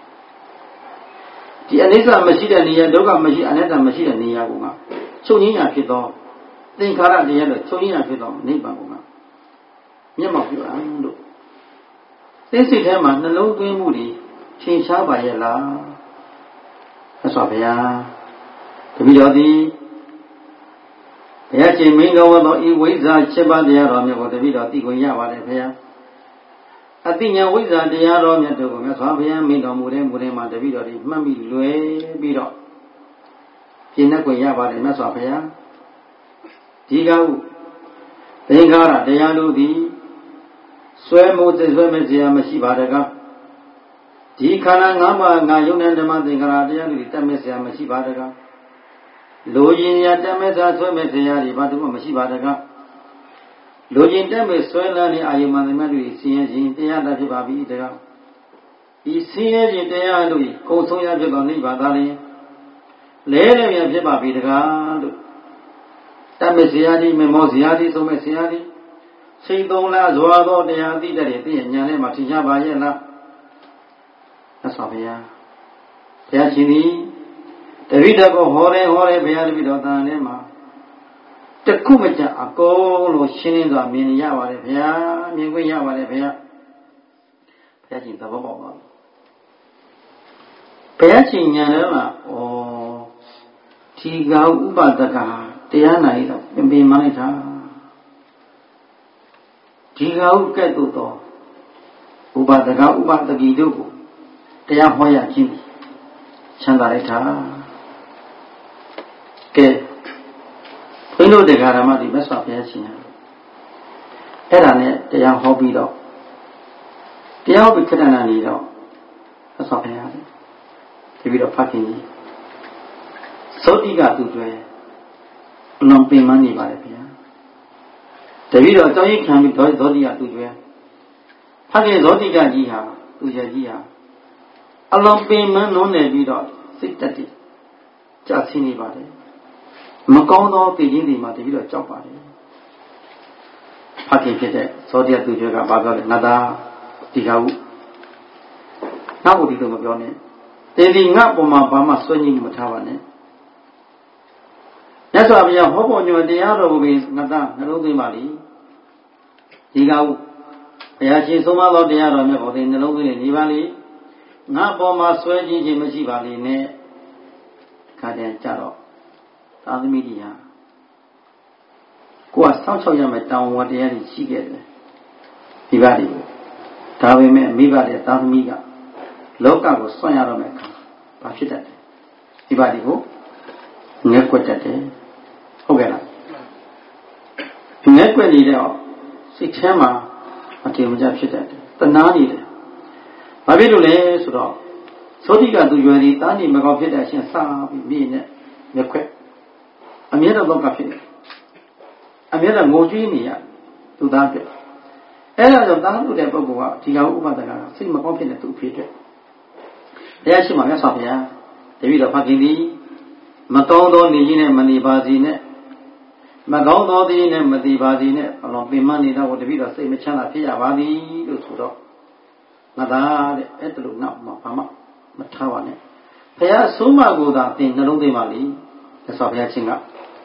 ဒီအနိစ္စမရှိတဲ့နေရာဒုက္ခမရှိအနတ္တမရှိတဲ့နေရာကိုငါချုပ်ငြိမ်းရာဖြစ်သောသင်္ခါရတရားတို့ချုပ်ငြိမ်းရာဖြစ်သောနိဗ္ဗာန်ကိုငါမျက်မှောက်ပြုအံလို့သိစိတ်ထဲမှာနှလုံးသွင်းမှုတွေထင်ရှားပါရဲ့လားမြတ်စွာဘုရားတပည့်တော်သည်ဘုရားရှင်မင်းတော်သောဤဝိဇ္ဇာ七ပါးတရားတော်မြတ်ကိုတပည့်တော်သိခွင့်ရပါတယ်ဘုရားအသိဉာဏ်ဝိဇ္ဇာတရားတော်မြတ်တို့ကိုမြတ်စွာဘုရားမင်းတော်မူတဲ့မူတဲ့မှာတပည့်တော်ဒီမှတ်မိလွယ်ပြီးတော့ပြည့်နှက်ခွင့်ရပါတယ်မြတ်စွာဘုရားဒီကဟုသင်္ခါရတရားတို့သည်ဆွဲမှုသိဆွဲမဲ့စရာမရှိပါတကားဒီခန္ဓာ၅ပါးငါယုံတဲ့ဓမ္မသင်္ခါရတရားတွေတတ်မဲ့စရာမရှိပါတကားလိုချင်ရာတတ်မဲ့စရာဆွဲမဲ့စရာတွေဘာတူမှမရှိပါတကားလိုချင်တတ်မဲ့ဆွဲလန်းတဲ့အာယုမသမားတွေဆင်းရဲခြင်းတရားတတ်ဖြစ်ပါပြီတကားဒီဆင်းရဲခြင်းတရားတို့ကုံဆုံးရဖြစ်သောနိဗ္ဗာန်သာလျှင်လဲလဲပြန်ဖြစ်ပါပြီတကားလို့တတ်မဲ့စရာတွေမမောစရာတွေဆုံးမဲ့စရာတွေစိတ်သုံးလားဇွာသောတရားသိတဲ့သိရဲ့ဉာဏ်နဲ့မှထင်ရှားပါရဲ့လားသစ္စာဘုရားဘုရားရှင်သည်တပိဋကကိုဟောတယ်ဟောတယ်ဘုရားတပိဋကတန်ထဲမှာတခုမကြအကုန်လုံးရှင်းလင်းစွာမြင်ရပါတယ်ဘုရားမြင်ခွင့်ရပါတယ်ဘုရားဘုရားရှင်သဘောပေါက်ပါဘူးဘုရားရှင်ဉာဏ်ထဲမှာဩဒီကဥပဒကတရားနာရတော့ပင်ပင်မှလိုက်တာဒီကဟုကဲ့သို့သောဥပဒကဥပဒကီတို့ကိုတရားဟောရခြင်းချမ်းသာလိုက်တာကဲဘုန်းတို့တရားဓမ္မတွေမြတ်စွာဘုရားရှင်အဲ့ဒါနဲ့တရားဟောပြီးတော့တရားဟောပြီးခဏနာနေတော့မြတ်စွာဘုရားဒီပြီးတော့ဖတ်ခင်ကြီးသောတိကသူတွေအလုံးပင်မနေပါလေဗျာတပည့်တော်အကြောင်းကြီးခံပြီးသောသောတိကသူတွေဖတ်ခင်သောတိကကြီးဟာသူရဲ့ကြီးဟာအလုံးပင်မနှုံးနေပြီးတော့စိတ်တက်တည်ကြာဆင်းနေပါတယ်မကောင်းသောပြည်ချင်းတွေမှာတပည့်တော်ကြောက်ပါတယ်ဖတ်ခင်ဖြစ်တဲ့သောတိကသူတွေကဘာပြောလဲငါသားဒီကဟုနောက်ကိုဒီလိုမပြောနဲ့တေဒီငါပုံမှာဘာမှစွန့်ညှိမထားပါနဲ့မြတ်စွာဘုရားဟောပေါ်ညွှန်တရားတော်ကိုငါသားနှလုံးသွင်းပါလိဒီကဟုဘုရားရှင်ဆုံးမသောတရားတော်မြတ်ကိုသင်နှလုံးသွင်းနေပါလိငါပေါ်မှာဆွဲခြင်းခြင်းမရှိပါလိနဲ့ခါတည်းကြတော့သာသမီကြီးဟာကိုယ်ကစောင့်ချောက်ရမယ်တောင်းဝတရားကြီးရှိခဲ့တယ်ဒီပါလိဒါပေမဲ့မိဘတဲ့သာသမီကလောကကိုစွန့်ရတော့မယ်အခါဘာဖြစ်တတ်တယ်ဒီပါလိကိုငက်ကွက်တတ်တယ်ဟုတ်ကဲ့လားငက်ကွက်နေတဲ့စိတ်ထဲမှာအတေမကြဖြစ်တတ်တယ်တနာနေတယ်ဘာဖြစ်လို့လဲဆိုတော့သောတိကသူရွယ်ဒီတားနေမကောင်းဖြစ်တဲ့အရှင်စားပြီးမြည်နဲ့ငက်ခွက်အမြဲတမ်းတော့ကဖြစ်တယ်အမြဲတမ်းငိုကြွေးနေရသူသားပြအဲ့ဒါကြောင့်တားလို့တဲ့ပုဂ္ဂိုလ်ကဒီကောင်ဥပဒကကစိတ်မကောင်းဖြစ်တဲ့သူအဖြစ်တဲ့တရားရှိမှမြတ်စွာဘုရားတပည့်တော်ဖခင်သည်မကောင်းသောနေကြီးနဲ့မနေပါစေနဲ့မကောင်းသောသည်နဲ့မတိပါသည်နဲ့အလုံးပင်မနေတာကိုတပိတော့စိတ်မချမ်းသာဖြစ်ရပါသည်လို့ဆိုတော့ငါသာတဲ့အဲ့တလူနောက်မှာဘာမှမထားပါနဲ့ဘုရားဆုံးမကိုသာသင်နှလုံးသွင်းပါလိသက်စွာဘုရားရှင်က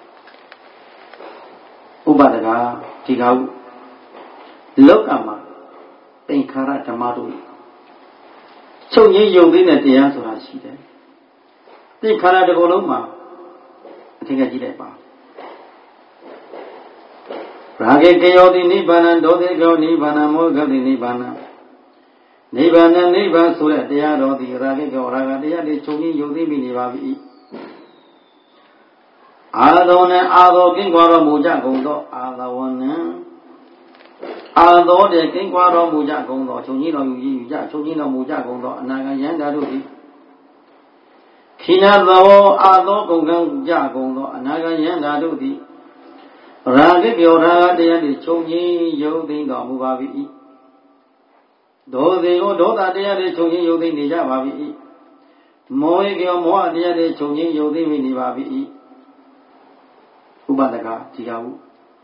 ဥပဒကဒီကဟုလောကမှာသင်္ခါရဓမ္မတို့ချုပ်ငြိမ်းယုံသိတဲ့တရားဆိုတာရှိတယ်သင်္ခါရတစ်ခုလုံးမှာအထင်ကကြည့်လိုက်ပါရာဂေကယောတိနိဗ္ဗာန်ဒေါသေကောနိဗ္ဗာန်မောဂတိနိဗ္ဗာန်နိဗ္ဗာန်နိဗ္ဗာန်ဆိုတဲ့တရားတော်ဒီရာဂေကောရာဂတရားတွေချုပ်ငြိမ်းယုံသိမိနေပါပြီအာသောနဲ့အာသောကင်းကွာတော်မူကြကုန်သောအာသဝနံအာသောတဲ့ကင်းကွာတော်မူကြကုန်သောချုပ်ငြိမ်းတော်ယူယူကြချုပ်ငြိမ်းတော်မူကြကုန်သောအနာဂံယန္တာတို့သည်ခိနသောအာသောကုန်ကံကြကုန်သောအနာဂံယန္တာတို့သည်ရာဂိပြောရာဂတရားတွေချုပ်ငြိမ်းယုံသိတော်မူပါ၏ဒေါသေကိုဒေါသတရားတွေချုပ်ငြိမ်းယုံသိနေကြပါ၏မောဟေကောမောဟတရားတွေချုပ်ငြိမ်းယုံသိနေပါ၏ဥပဒကဒီကဟု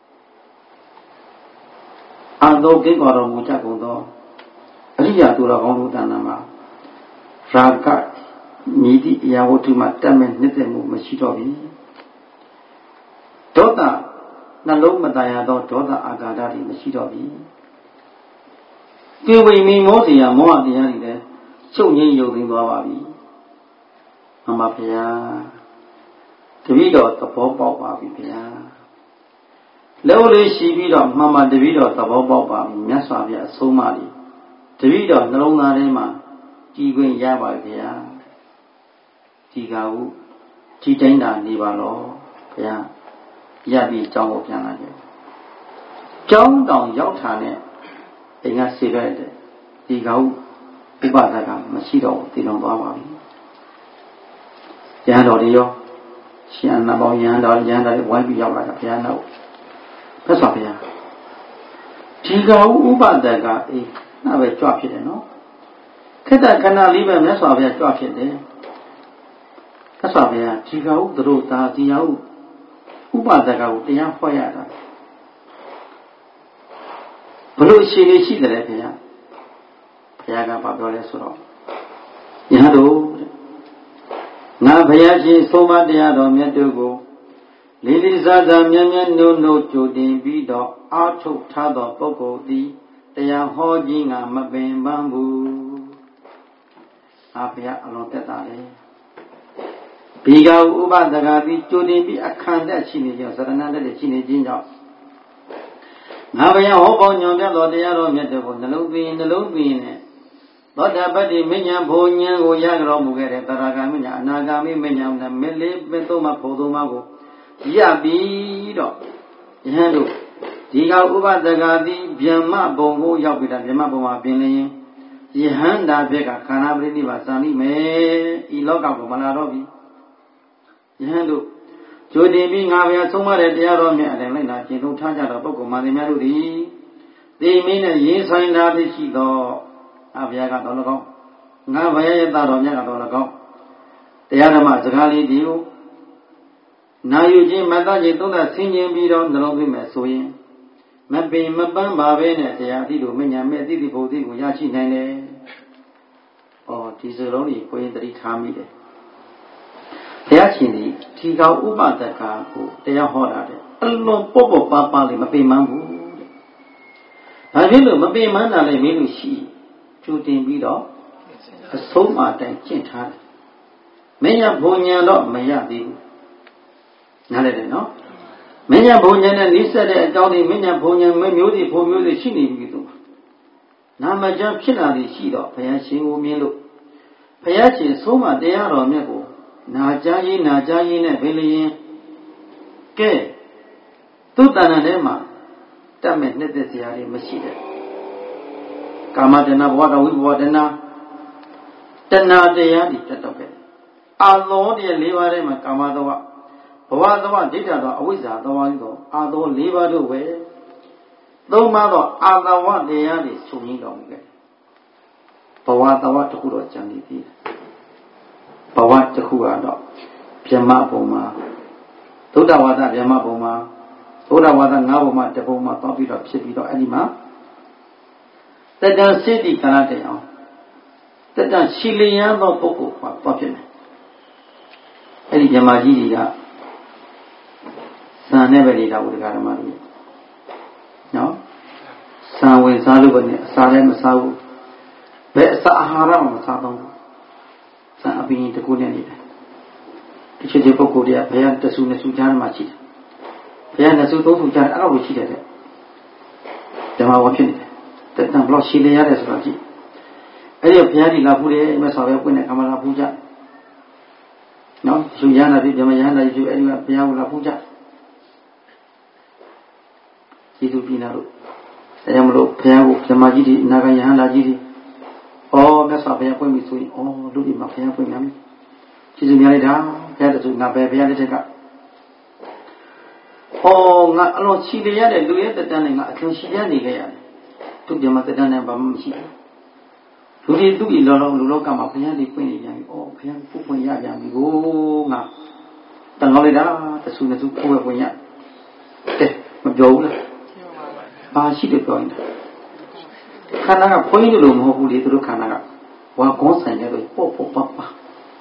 အာသောကိကောတော်မူကြကုန်သောအရိယာသူတော်ကောင်းတို့တဏ္ဍာမှာရာဂမြည်သည့်အရာဝတ္ထုမှာတတ်မဲ့နှစ်သက်မှုမရှိတော့ပြီဒေါသနှလုံးမတန်ရသောဒေါသအာဃာတတွေမရှိတော့ပြီပြေဝိမီမောစီယမောဟတရားတွေလည်းချုပ်ငြိမ်းယုံသိမ်းသွားပါပြီအမဘုရားတပည့်တော်သဘောပေါက်ပါပြီဘုရားလုံးလေးရှိပြီးတော့မှန်မှန်တပည့်တော်သဘောပေါက်ပါပြီမြတ်စွာဘုရားအဆုံးအမလေးတပည့်တော်နှလုံးသားထဲမှာကြည်ခွင့်ရပါပြီဘုရားဒီကဟုကြည်တိုင်းတာနေပါလောဘုရားရပြီးကျောင်းကိုပြန်လာတယ်ကျောင်းတောင်ရောက်တာနဲ့အိမ်ကဆေးလိုက်တယ်ဒီကဟုဥပဒကမရှိတော့ဘူးတည်လုံးသွားပါပြီရဟန်းတော်တွေရောရှင်အနာပေါင်းရဟန်းတော်ရဟန်းတော်တွေဝိုင်းပြီးရောက်လာတာဘုရားနောက်ဖက်စွာဘုရားဒီကဟုဥပဒကအေးနာပဲကြွဖြစ်တယ်နော်ခက်တဲ့ခဏလေးပဲမြတ်စွာဘုရားကြွဖြစ်တယ်ဖက်စွာဘုရားဒီကဟုသူတို့သာဒီကဟုဥပဒကကိုတရားဟောရတာဘလို့အရှင်လေးရှိတယ်လေဘုရားဘုရားကဘာပြောလဲဆိုတော့ယဟန်တို့ငါဘုရားရှင်ဆုံးမတရားတော်မြတ်တို့ကိုလေးလေးစားစားမြတ်မြတ်နိုးနိုးကြိုတင်ပြီးတော့အာထုတ်ထားသောပုဂ္ဂိုလ်သည်တရားဟောခြင်းကမပင်ပန်းဘူးအာဘုရားအလုံးတက်တာလေဘီကဥပဒကပြီးကြိုတင်ပြီးအခန့်တက်ရှိနေကြသရဏတက်ရှိနေခြင်းကြောင့်ငါဘုရားဟောပေါင်းညွန်ပြသောတရားတော်မြတ်တို့ကိုနှလုံးသွင်းနှလုံးသွင်းနဲ့သောတာပတ္တိမဉ္ဇဉ်ဘုံဉဏ်ကိုရကြတော်မူခဲ့တဲ့တရာဂမိဉ္ဇဉ်အနာဂါမိမဉ္ဇဉ်နဲ့မေလေးပင်သုံးပါးဘုံသုံးပါးကိုရပြီးတော့ယဟန်တို့ဒီကဥပဒကသည်ဗျမ္မဘုံကိုရောက်ပြီးတာဗျမ္မဘုံမှာပြင်လျင်ယဟန်တာဘက်ကခန္ဓာပရိနိဗ္ဗာန်စံလိမယ်ဤလောကကိုမလာတော့ပြီယဟန်တို့ကြိုတင်ပြီးငါဘုရားဆုံးမတဲ့တရားတော်မြတ်အတိုင်းလိုက်နာကျင့်သုံးထားကြတော့ပုဂ္ဂိုလ်မာသီများတို့သည်သိမင်းနဲ့ရေးဆိုင်တာဖြစ်ရှိသောအဘုရားကတော့၎င်းငါဘုရားရဲ့သားတော်မြတ်ကတော့၎င်းတရားဓမ္မစကားလေးဒီကိုနာယူခြင်းမတတ်ခြင်းသုံးသပ်ဆင်ခြင်ပြီးတော့နှလုံးသွင်းမယ်ဆိုရင်မပင်မပန်းပါပဲနဲ့တရားအသည့်တို့မဉ္ဇဉ်မဲ့အသည့်ဒီဘုံသည်ကိုရရှိနိုင်တယ်။အော်ဒီစလုံးကြီးကိုရင်တတိထားမိတယ်။ဘုရားရှင်ဒီဒီကောင်ဥပဒကကိုတရားဟောတာတဲ့အလုံးပေါ့ပေါ့ပါပါလေးမပင်မန်းဘူးတဲ့။ဒါဖြစ်လို့မပင်မန်းတာလည်းမင်းတို့ရှိကျူတင်ပြီးတော့အဆုံးအတိုင်ကျင့်ထားတယ်။မဉ္ဇဉ်ဘုံဉဏ်တော့မရသေးဘူး။နားလည်တယ်နော်မဉ္ဇဉ်ဘုံဉဏ်နဲ့နိစ္စတဲ့အကြောင်းဒီမဉ္ဇဉ်ဘုံဉဏ်မျိုးစီဘုံမျိုးစီရှိနေပြီသူနာမကျမ်းဖြစ်လာသည်ရှိတော့ဘုရားရှင်ကိုမြင်လို့ဘုရားရှင်ဆုံးမတရားတော်မြတ်ကိုနာကြားရေးနာကြားရေးနဲ့ဘယ်လျင်ကဲသူတဏ္ဍာထဲမှာတတ်မဲ့နှစ်သက်စရာတွေမရှိတဲ့ကာမတဏ္ဍဘဝကဝိဘဝတဏ္ဍတဏ္ဍတရားတွေတက်တော့ခဲ့အာလောတရား၄ပါးထဲမှာကာမတဝဘဝသဝဒိဋ္ဌသောအဝိဇ္ဇာသဝါသောအာသော၄ပါးတို့ပဲသုံးပါးသောအာသဝတရားတွေချုပ်ငြိမ်းတော်မူခဲ့ဘဝသဝတစ်ခုတော့ကြံနေသေးတယ်ဘဝတစ်ခုကတော့ဗြဟ္မဘုံမှာသုဒ္ဓဝါဒဗြဟ္မဘုံမှာဘုရားဝါဒငါးဘုံမှာတဘုံမှာတောက်ပြီးတော့ဖြစ်ပြီးတော့အဲ့ဒီမှာတတန်စိတ်ဒီကလာတဲ့အောင်တတန်ရှိလျံသောပုဂ္ဂိုလ်ကသွားဖြစ်တယ်အဲ့ဒီမြမကြီးတွေကစံနဲ့ပဲနေတာဘုရားဓမ္မတွေနော်စံဝင်စားလို့ပဲနဲ့အစာလည်းမစားဘူးဘယ်အစာအာဟာရမှမစားတော့ဘူးစံအပင်တကူနဲ့နေတယ်ဒီချက်ချင်းပုဂ္ဂိုလ်တွေကဘယ်ကတဆူနှစ်ဆူကြားမှာရှိတယ်ဘယ်ကနှစ်ဆူသုံးဆူကြားအဲ့လိုရှိတယ်တဲ့ဓမ္မဝါဖြစ်နေတယ်တက်တန်ဘလောက်ရှိလေရတယ်ဆိုတော့ကြည့်အဲ့ဒီဘုရားကြီးလာဖူးတယ်မြတ်စွာဘုရားပွင့်တဲ့ကမလာဖူးကြနော်သူရဟန္တာဖြစ်ဓမ္မရဟန္တာဖြစ်အဲ့ဒီကဘုရားကိုလာဖူးကြကျေးဇူးပြုနာလို့အဲကြောင့်မလို့ဘုရားကိုဓမ္မကြီးဒီအနာဂတ်ယဟန္တာကြီးဒီဩမြတ်စွာဘုရားပွင့်ပြီဆိုရင်ဩလူဒီမှာဘုရားပွင့်များပြီကျေးဇူးများလိုက်တာဘုရားတူငါပဲဘုရားလက်ထက်ကဩငါအလုံးရှိရတဲ့လူရဲ့တက်တန်းနဲ့ငါအကျဉ်းရှိရနေခဲ့ရတယ်သူပြမတက်တန်းနဲ့ဘာမှမရှိဘူးလူတွေသူ့ဤလောလောလူလောကမှာဘုရားဒီပွင့်နေပြန်ပြီဩဘုရားကိုပွင့်ရပြန်ပြီကိုငါတန်လောက်လိုက်တာတဆူနဲ့သူကိုယ်ပဲပွင့်ရတဲ့မပြောဘူးလားဘာရှိတယ်ပြောနေတာခန္ဓာကခွင်းလို့မဟုတ်ဘူးလေသူတို့ခန္ဓာကဝါကောင်းဆိုင်တဲ့လို့ပေါ့ပေါ့ပါပါ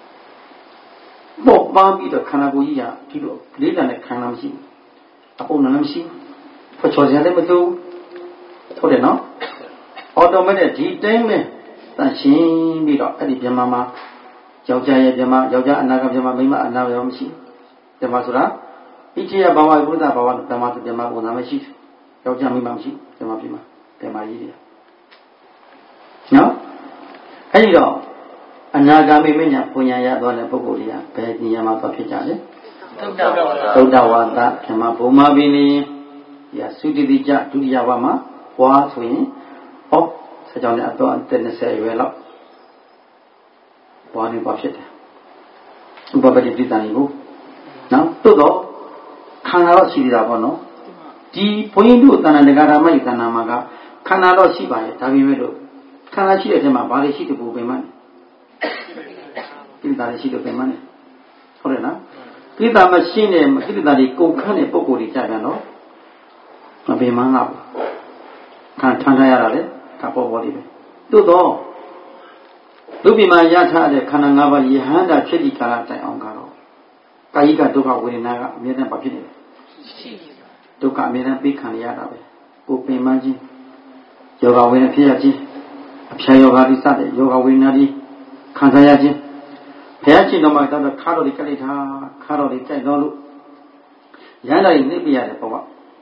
ပေါ့ပါပြီးတော့ခန္ဓာကိုယ်ကြီးကဒီလိုလေးတန်တဲ့ခန္ဓာမရှိဘူးအပုံနဲ့မရှိဘူးဖချော်စရာလည်းမတူဟုတ်တယ်နော်အော်တိုမက်ဒီတိုင်းပဲတန်ရှင်းပြီးတော့အဲ့ဒီပြမမှာယောက်ျားရဲ့ပြမယောက်ျားအနာကပြမမိန်းမအနာရောမရှိပြမဆိုတာဣတိယဘာဝဘုဒ္ဓဘာဝဓမ္မပြမပုံနာမရှိယောက်ျားမိန်းမမရှိပြမပြမပြမကြီးတွေနော်အဲ့ဒီတော့အနာဂါမိမညာပူညာရသွားတဲ့ပုဂ္ဂိုလ်တွေကဘယ်ဉာဏ်မှာသွားဖြစ်ကြလဲသုဒ္ဓဝါဒဓမ္မဘုံမာပိနိယသုတိတိကျဒုတိယဘမှာပွားဆိုရင်ဟောဆက်ကြောင်းနဲ့အတော့အသက်၂၀ရွယ်လောက်ပွားနေပွားဖြစ်တယ်ဥပပတိပိတ္တန်ကိုနော်တိုးတော့ခန္ဓာတော့ရှိသေးတာပေါ့နော်ဒီဘုန်းကြီးတို့တဏ္ဍာတရားဓမ္မယတဏ္ဍာမှာကခန္ဓာတော့ရှိပါရဲ့ဒါပေမဲ့လို့ခန္ဓာရှိတဲ့အချိန်မှာဘာတွေရှိတယ်ဘုပင်မနဲ့ကိလေသာတွေရှိတယ်ပင်မနဲ့ဟုတ်တယ်နော်ကိလေသာမရှိတဲ့ကိလေသာတွေကုန်ခန့်တဲ့ပုံကိုယ်တွေကြပြန်တော့မပင်မငါဘူးခံထမ်းထားရတာလေဒါပေါ်ပေါ်လေးပဲတိုးတော့လူပြည်မှာရထားတဲ့ခန္ဓာ၅ပါးယဟန္တာဖြစ်ဒီကာလတိုင်အောင်ကတော့ကာယိကဒုက္ခဝေဒနာကအမြဲတမ်းပါဖြစ်နေတယ်ဒုက္ခအမြဲတမ်းပြီးခံရတာပဲကိုပင်မချင်းယောဂဝေဒနာဖြစ်ရခြင်းအဖျားယောဂါဒီစတဲ့ယောဂဝေဒနာဒီခံစားရခြင်းဘုရားရှင်တော်မှာတော့ခါတော်ဒီကလေးထားခါတော်ဒီကြိုက်တော့လို့ရဟန္တာကြီးနှိပ်ပြရတယ်ပေါ့က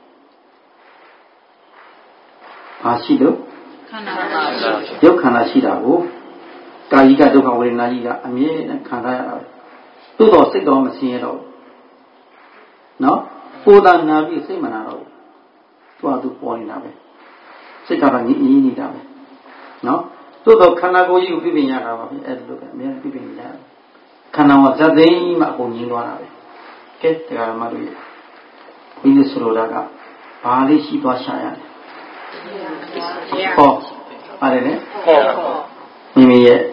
ဘာရှိလို့ခန္ဓာပါရုပ်ခန္ဓာရှိတာကိုကာယိကဒုက္ခဝေဒနာကြီးကအမြဲတမ်းခံစားရတာပဲသို့တော်စိတ်တော်မဆင်းရဲတော့နော်ကိုယ်သာနာပြီးစိတ်မနာတော့သူ့အတူပေါ်နေတာပဲစိတ်ကတော့ငြိငြိနေတာပဲနော်သို့တော့ခန္ဓာကိုယ်ကြီးကိုပြပြင်ရတာပါပဲအဲ့ဒါလိုပဲအများကြီးပြပြင်ရတယ်ခန္ဓာကဇတ်သိမ်းမှအကုန်ငြင်းသွားတာပဲကဲတရားဓမ္မတို့ရဲ့ဘုရားဆိုလိုတာကဘာလေးရှိသွားရှာရတယ်ဟောပါတယ်လေမိမိရဲ့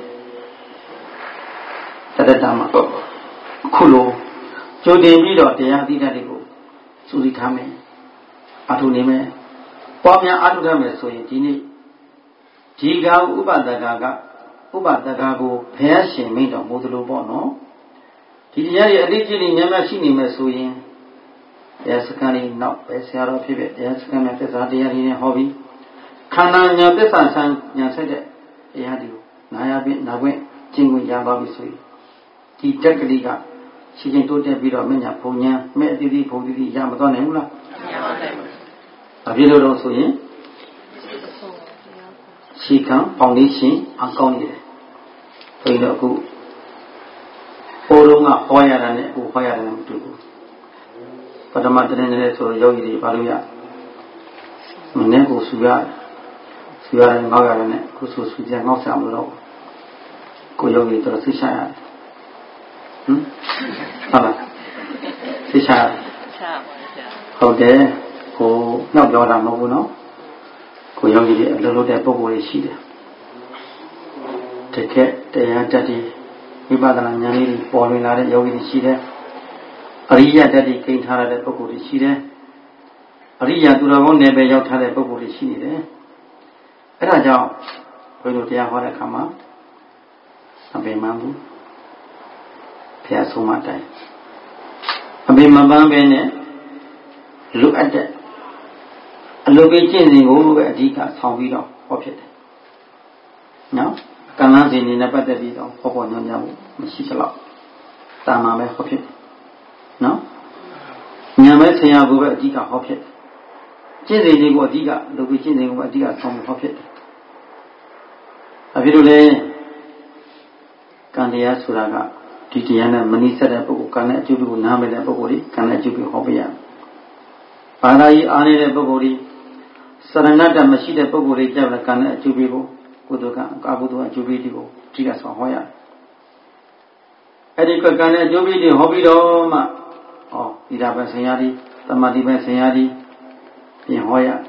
တရတ္တမှာခုလိုကြိုတင်ပြီးတော့တရားအသီးဓာတ်တွေကိုစူးစီးထားမယ်အထုနေမယ်ပွားများအထုထားမယ်ဆိုရင်ဒီနေ့ဒီကဥပဒကကဥပဒကကိုဘုရားရှင်မိန့်တော်မူသလိုပေါ့နော်ဒီတရားရဲ့အလေးကြီးနေများများရှိနေမယ်ဆိုရင်တရားစခန်းလေးနောက်ပဲဆရာတော်ဖြစ်ဖြစ်တရားစခန်းနဲ့သစ္စာတရားတွေနဲ့ဟောပြီးခန္ဓာညာသစ္စာဆံညာဆက်တဲ့တရားတွေကိုနာရပြီးနာခွင့်ကျင့်ခွင့်ရပါပြီဆိုရင်ဒီတက်ကလေးကရှိချင်းတိုးတက်ပြီးတော့မညာဘုံညာမဲ့အတိအတိဘုံတိတိရမသွားနိုင်ဘူးလားရပါနိုင်ပါဘူးအပြည့်လို့တော့ဆိုရင်ရှိခံဖောင်ဒေးရှင်းအကောင်းနေတယ်ဘုန်းကြီးတို့အခုဟိုတုန်းကဟောရတာနဲ့အခုဟောရတယ်မတူဘူးပထမတနေ့နဲ့ဆိုတော့ယောဂီတွေဘာလို့ရမနေ့ကဆူရဆူရတယ်ငေါ့ရတယ်နဲ့အခုဆိုဆူကြငေါ့ဆံမလို့ကိုယောဂီတို့သိချရတယ်ဟမ်ဟုတ်လားသိချရတယ်ဟုတ်တယ်ကိုနှောက်ပြောတာမဟုတ်ဘူးနော်ကိုယောဂီတွေအလုပ်လုပ်တဲ့ပုံပေါ်တွေရှိတယ်တကယ်တရားတတ်ပြီးဝိပဿနာဉာဏ်လေးပေါ်လွင်လာတဲ့ယောဂီတွေရှိတယ်အရိယတတ်ပြီးကိန်းထားရတဲ့ပုဂ္ဂိုလ်တွေရှိတယ်အရိယာသူတော်ကောင်းနယ်ပယ်ရောက်ထားတဲ့ပုဂ္ဂိုလ်တွေရှိနေတယ်အဲ့ဒါကြောင့်ဘုရားတို့တရားဟောတဲ့အခါမှာအပေမှန်ဘူးဘုရားဆုံးမတိုင်းအပေမပန်းပဲနဲ့လူအပ်တဲ့အလုပ်ပေးကျင့်စဉ်ကိုပဲအဓိကဆောင်ပြီးတော့ဟောဖြစ်တယ်နော်ကံလန်းစဉ်နေနဲ့ပတ်သက်ပြီးတော့ဟောပေါ်ညွှန်ကြားဖို့မရှိသလောက်တာမန်ပဲဟောဖြစ်တယ်နော်ဉာဏ်ပဲဆင်ရဖို့ပဲအဓိကဟောဖြစ်တယ်ကျင့်စဉ်တွေကိုအဓိကလုပ်ပြီးကျင့်စဉ်ကိုအဓိကဆောင်ဖို့ဟောဖြစ်တယ်အဖြစ်လို့လေကံတရားဆိုတာကဒီတရားနဲ့မနိစ္စတဲ့ပုဂ္ဂိုလ်ကံနဲ့အကျိုးကိုနားမလည်တဲ့ပုဂ္ဂိုလ်တွေကံနဲ့အကျိုးကိုဟောပြရဘာသာရေးအားနေတဲ့ပုဂ္ဂိုလ်တွေစရဏတ္တမရှိတဲ့ပုဂ္ဂိုလ်တွေကြောင့်လည်းကံနဲ့အကျိုးပေးဖို့ကုသိုလ်ကအကုသိုလ်အကျိုးပေးတွေကိုအဓိကဆောင်ဟောရအဲ့ဒီကံနဲ့အကျိုးပေးတွေဟောပြီးတော့မှဩဒီတာပဲဆင်ရသည်သမာဓိပဲဆင်ရသည်ပြင်ဟောရ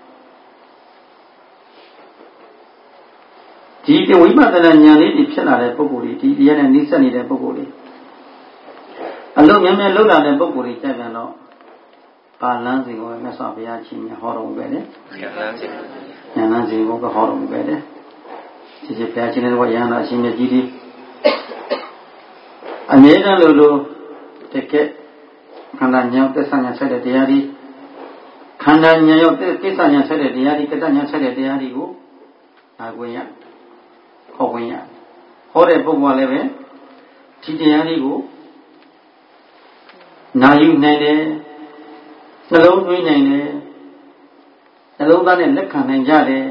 ဒီဝိပဿနာဉာဏ်လေးတွေဖြစ်လာတဲ့ပုဂ္ဂိုလ်တွေဒီတရားနဲ့နှိစက်နေတဲ့ပုဂ္ဂိုလ်တွေအလုံးများများလောက်လာတဲ့ပုဂ္ဂိုလ်တွေကြပြန်တော့ပါလန်းစီကိုမြတ်စွာဘုရားရှင်ဟောတော်မူပဲလေဉာဏ်လန်းစီဉာဏ်လန်းစီကိုဟောတော်မူပဲလေဒီဒီဘုရားရှင်ရဲ့ရဟန္တာရှင်မြတ်ကြီးတွေအမြဲတမ်းလို့လို့တကယ်ခန္ဓာဉာဏ်သစ္စာဉာဏ်ဆက်တဲ့တရားတွေခန္ဓာဉာဏ်ရောသစ္စာဉာဏ်ဆက်တဲ့တရားတွေကတ္တဉာဏ်ဆက်တဲ့တရားတွေကိုနာခွင့်ရဟောခွင့်ရဟောတဲ့ပုဂ္ဂိုလ်ကလည်းပဲဒီတရားတွေကိုနာယူနိုင်တယ်နှလုံးသွင်းနိုင်တယ်နှလုံးသားနဲ့လက်ခံနိုင်ကြတယ်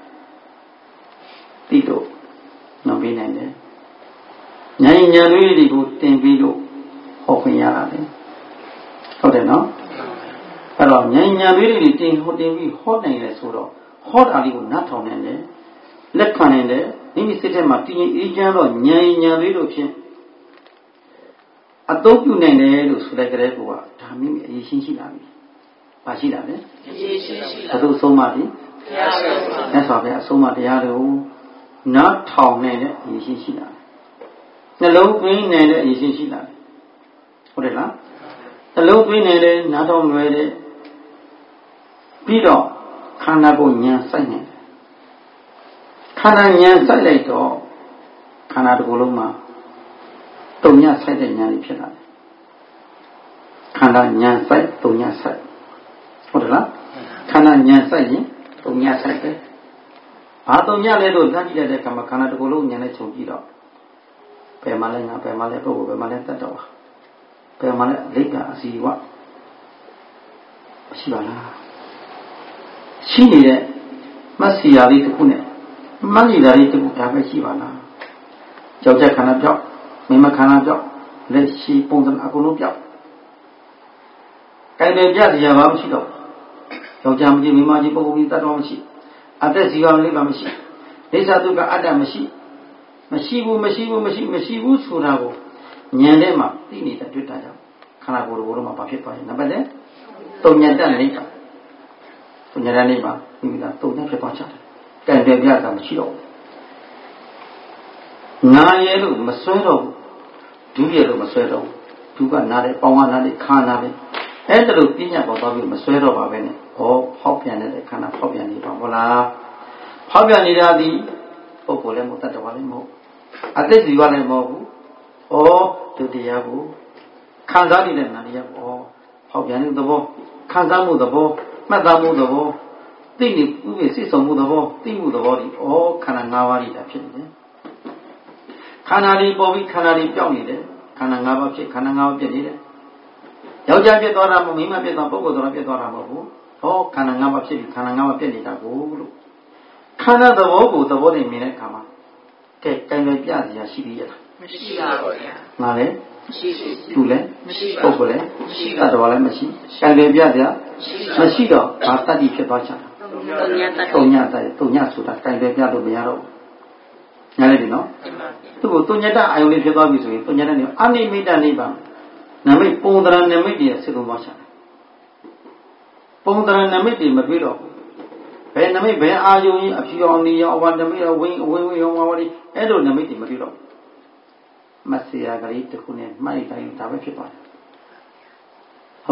တိတို့နှောပေးနိုင်တယ်ဉာဏ်ဉာဏ်လေးတွေကိုတင်ပြီးလို့ဟောခွင့်ရတာလေဟုတ်တယ်နော်အဲ့တော့ဉာဏ်ဉာဏ်လေးတွေတင်ဟောတင်ပြီးဟောနိုင်တယ်ဆိုတော့ဟောတာလေးကိုနားထောင်နိုင်တယ်လက်ခံနိုင်တယ်မိမိစိတ်ထဲမှာတည်ငြိမ်အေးချမ်းတော့ဉာဏ်ဉာဏ်လေးတို့ဖြင့်အသုံးပြုနိုင်တယ်လို့ဆိုတဲ့ကြတဲ့ကောဒါမိမိအရေးရှင်းရှိလာပြီ။ပါရှိတာလေ။အရေးရှင်းရှိလာ။ဘုသူဆုံးမပြီ။ဘုရားဆုံးမ။မြတ်စွာဘုရားအဆုံးမတရားတွေကိုနားထောင်နိုင်တဲ့အရေးရှင်းရှိလာတယ်။နှလုံးသွင်းနိုင်တဲ့အရေးရှင်းရှိလာတယ်။ဟုတ်တယ်လား။နှလုံးသွင်းနိုင်တဲ့နားထောင်လွယ်တဲ့ပြီးတော့ခန္ဓာကိုယ်ဉာဏ်စိုက်နေတယ်။ခန္ဓာဉာဏ်စိုက်လိုက်တော့ခန္ဓာတစ်ခုလုံးမှာတုံညဆိုင်တဲ့ဉာဏ်ကြီးဖြစ်လာတယ်ခန္ဓာဉာဏ်ဆိုင်တုံညဆိုင်ဟုတ်တယ်လားခန္ဓာဉာဏ်ဆိုင်ရင်တုံညဆိုင်ပဲဘာတုံညလဲလို့လမ်းကြည့်လိုက်တဲ့အခါမှာခန္ဓာတစ်ခုလုံးဉာဏ်နဲ့ခြုံကြည့်တော့ဘယ်မှာလဲငါဘယ်မှာလဲပုဂ္ဂိုလ်ဘယ်မှာလဲတတ်တော်ဘယ်မှာလဲအလိကအစီဝမရှိပါလားရှိနေတဲ့မတ်စီယာလေးတစ်ခုနဲ့မတ်လီယာလေးတစ်ခုဒါပဲရှိပါလားကြောက်ကြခန္ဓာပြောက်မိမခန္ဓာပြောက်လက်ရှိပုံစံအကုန်လုံးပြောက်ကြိုင်တယ်ပြစရာဘာမှမရှိတော့ယောက်ျားမကြီးမိမကြီးပုဂ္ဂိုလ်ကြီးတတ်တော်မရှိအသက်စီကောင်လေးပါမရှိဒိဋ္ဌဒုက္ခအတ္တမရှိမရှိဘူးမရှိဘူးမရှိမရှိဘူးဆိုတာကိုဉာဏ်ထဲမှာသိနေတဲ့တွေ့တာကြောင့်ခန္ဓာကိုယ်တော်မှာဘာဖြစ်သွားလဲနံပါတ်၄တုံညတနိဗ္ဗာန်တုံညတနိဗ္ဗာန်ဒီကတုံညဖြစ်သွားချတယ်ကြိုင်တယ်ပြတာမရှိတော့ငါရဲလို့မဆွဲတော့ဘူးဒုရဲလို့မဆွဲတော့ဘူးဒုကနားတယ်ပေါင်းကနားတယ်ခါနားတယ်အဲ့ဒါလို့ပြညာပေါ်သွားပြီးမဆွဲတော့ပါပဲနဲ့ဟောဖောက်ပြန်တဲ့ခန္ဓာဖောက်ပြန်နေပါဟုတ်လားဖောက်ပြန်နေတာဒီပုဂ္ဂိုလ်လည်းမဟုတ်တတ်တော်လည်းမဟုတ်အသက်စီကလည်းမဟုတ်ဘူးဩဒုတိယကိုခံစားနေတဲ့နာတရားဩဖောက်ပြန်တဲ့သဘောခံစားမှုသဘောမှတ်သားမှုသဘောသိနေဥပ္ပေစိတ်ဆောင်မှုသဘောသိမှုသဘောဒီဩခန္ဓာ၅ပါးကြီးတာဖြစ်နေတယ်ခန္ဓာလေးပေါ်ပြီးခန္ဓာလေးပြောင်းနေတယ်ခန္ဓာ၅ပါးဖြစ်ခန္ဓာ၅ပါးပြည့်နေတယ်ယောက်ျားပြည့်သွားတာမဟုတ်မိန်းမပြည့်သွားပုဂ္ဂိုလ်တော်ပြည့်သွားတာမဟုတ်ဘူးဟောခန္ဓာ၅ပါးဖြစ်ပြီးခန္ဓာ၅ပါးပြည့်နေတာကိုလို့ခန္ဓာသဘောကိုသဘောနဲ့မြင်တဲ့အခါမှာကဲတိုင်ပဲပြစရာရှိသေးရဲ့လားမရှိပါဘူးဗျာငါလည်းမရှိဘူးသူလည်းမရှိပုဂ္ဂိုလ်လည်းမရှိတတ်တော်လည်းမရှိတိုင်ပဲပြစရာမရှိတော့ဘာတတ္တိဖြစ်သွားချတာတုံညတတ်တုံညတတ်တုံညဆိုတာတိုင်ပဲပြလို့မရတော့ညာလေဒီနော်သူ့ကိုတုံညတအာယုန်လေးဖြစ်သွားပြီဆိုရင်တုံညတနေအနိမိတနိဗ္ဗာန်နမိတ်ပုံသဏ္ဍာန်နမိတ်တွေစိတ်ကုန်သွားချတယ်ပုံသဏ္ဍာန်နမိတ်တွေမတွေ့တော့ဘူးဘယ်နမိတ်ဘယ်အာယုန်ကြီးအဖြူအောင်နေရောအဝနမိတ်ဝင်းဝင်းဝင်းရောဝါဝါဒီအဲ့လိုနမိတ်တွေမတွေ့တော့မဆရာကလေးတခုနဲ့မှိုက်တိုင်းဒါပဲဖြစ်သွားတယ်ဟုတ်ကဲ့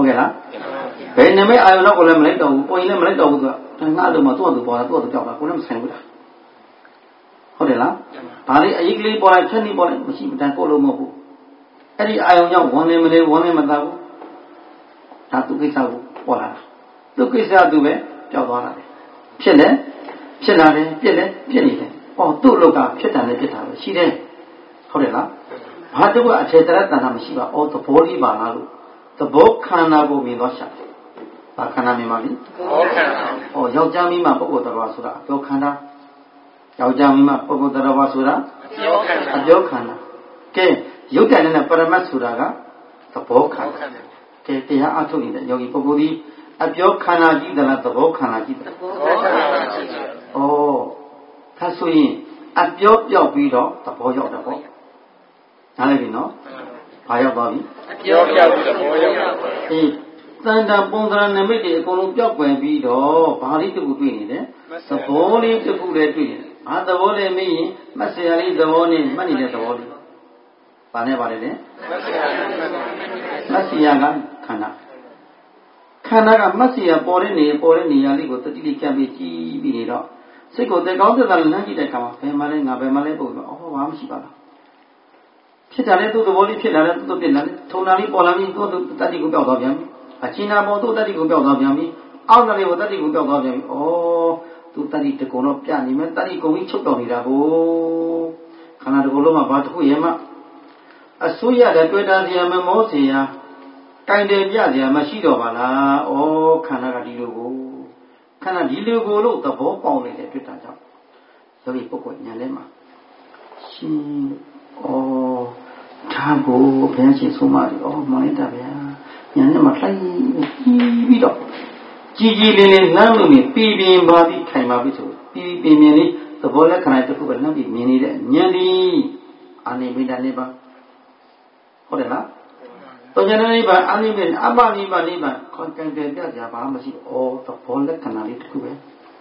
ကဲ့လားဘယ်နမိတ်အာယုံတော့ကိုလည်းမလိုက်တော့ဘူးပေါ်ရင်လည်းမလိုက်တော့ဘူးသူကငါ့လိုမှသူ့အတူပေါ်တာသူ့အတူကြောက်တာကိုလည်းမဆိုင်ဘူးလားဟုတ်တယ်လားဒါလေးအရေးကလေးပေါ်လိုက်ဖြတ်နေပေါ်လိုက်မရှိမတန်ကိုလို့မဟုတ်ဘူးအဲ့ဒီအာယုံကြောင့်ဝန်နေမနေဝန်နေမသာဘူးဒါသူကိစ္စကိုပေါ်လာတာသူကိစ္စသူပဲကြောက်သွားတာပဲဖြစ်လဲဖြစ်လာတယ်ပြစ်လဲပြစ်နေတယ်ဟောသူ့လောကဖြစ်တယ်လည်းဖြစ်တာပဲရှိတယ်ဟုတ်တယ်လားဘာတကွအခြေတရတဏ္ဍာမရှိပါအော်သဘောလေးပါလားလို့သဘောခန္ဓာကိုမြင်တော့ရှာတယ်ဘာခန္ဓာမြင်ပါလိသဘောခန္ဓာဟောယောက်ျားမိန်းမပုဂ္ဂိုလ်တရားဆိုတာအပြောခန္ဓာယောက်ျားမိန်းမပုဂ္ဂိုလ်တရားဆိုတာအပြောခန္ဓာအပြောခန္ဓာကဲရုပ်တဏ္ဍနဲ့ပရမတ်ဆိုတာကသဘောခန္ဓာကဲတရားအထုတ်နေတဲ့ယောဂီပုဂ္ဂိုလ်ဒီအပြောခန္ဓာကြည့်သလားသဘောခန္ဓာကြည့်သလားသဘောခန္ဓာကြည့်တယ်။ဩဒါဆိုရင်အပြောပြောက်ပြီးတော့သဘောရောက်တယ်ပေါ့။နားလည်ပြီနော်။ဘာရောက်သွားပြီ။အပြောပြောက်ပြီးသဘောရောက်တယ်။အေးတန်တာပုံသဏ္ဍာန်နမိတ်တွေအကုန်လုံးပြောက်ကွယ်ပြီးတော့ဘာလေးတစ်ခုတွေ့နေတယ်။သဘောလေးတစ်ခုလည်းတွေ့နေတယ်။ဘာသဘောလဲမေးရင်မတ်စရာလေးသဘောနဲ့မှတ်နေတဲ့သဘောလေး။ဘာနဲ့ပါလဲလဲ။မတ်စရာမတ်စရာကခန္ဓာခန္ဓာကမတ်စီရပေါ်တဲ့နေပေါ်တဲ့နေရာလေးကိုတတိလေးကြံပြီးကြည့်ပြီးနေတော့စိတ်ကိုတက်ကောင်းတက်တာလည်းနှမ်းကြည့်တဲ့အခါမှာဘယ်မှလဲငါဘယ်မှလဲပုံတော့အော်ဘာမှမရှိပါလားဖြစ်တာလဲသူ့သဘောလေးဖြစ်လာတယ်သူ့သူဖြစ်လာတယ်ထုံတာလေးပေါ်လာပြီးသူ့သူတတိကိုပြောက်သွားပြန်ပြီအချင်းနာပေါ်သူ့တတိကိုပြောက်သွားပြန်ပြီအောက်ကနေကိုတတိကိုပြောက်သွားပြန်ပြီဩသူတတိတကုံတော့ပြနေမယ်တတိကုံကြီးချုပ်တော်နေတာကိုခန္ဓာတကုံလုံးမှာဘာတစ်ခုရဲမှအစိုးရတဲ့တွေ့တာစီရမမောစီရတိုင်တယ်ပြစရာမရှိတော့ပါလား။ဩခန္ဓာကဒီလိုကိုခန္ဓာဒီလိုကိုလို့သဘောပေါက်နေတဲ့တွေ့တာကြောင့်ယောဂီပုဂ္ဂိုလ်ဉာဏ်ထဲမှာရှင်ဩဒါကိုဘယ်ချင်းဆုံးမလဲ။ဩမောင်လိုက်တာဗျာဉာဏ်ထဲမှာထိုင်ပြီးတော့ကြည်ကြည်လင်းလင်းလှမ်းလို့နေပြည်ပြင်းပါပြီးခိုင်ပါပြီဆိုပြည်ပြင်းပြင်းလေးသဘောလက္ခဏာတစ်ခုပဲလှမ်းပြီးမြင်နေတဲ့ဉာဏ်ဒီအာနိမိတ်နေပါဟုတ်တယ်လားတော်ကြနေပါအာနိမိတ်အပ္ပနိဗ္ဗာန်နိဗ္ဗာန်ခွန်ကံတယ်ပြကြပါမရှိဩသဘောလက္ခဏာလေးတစ်ခုပဲ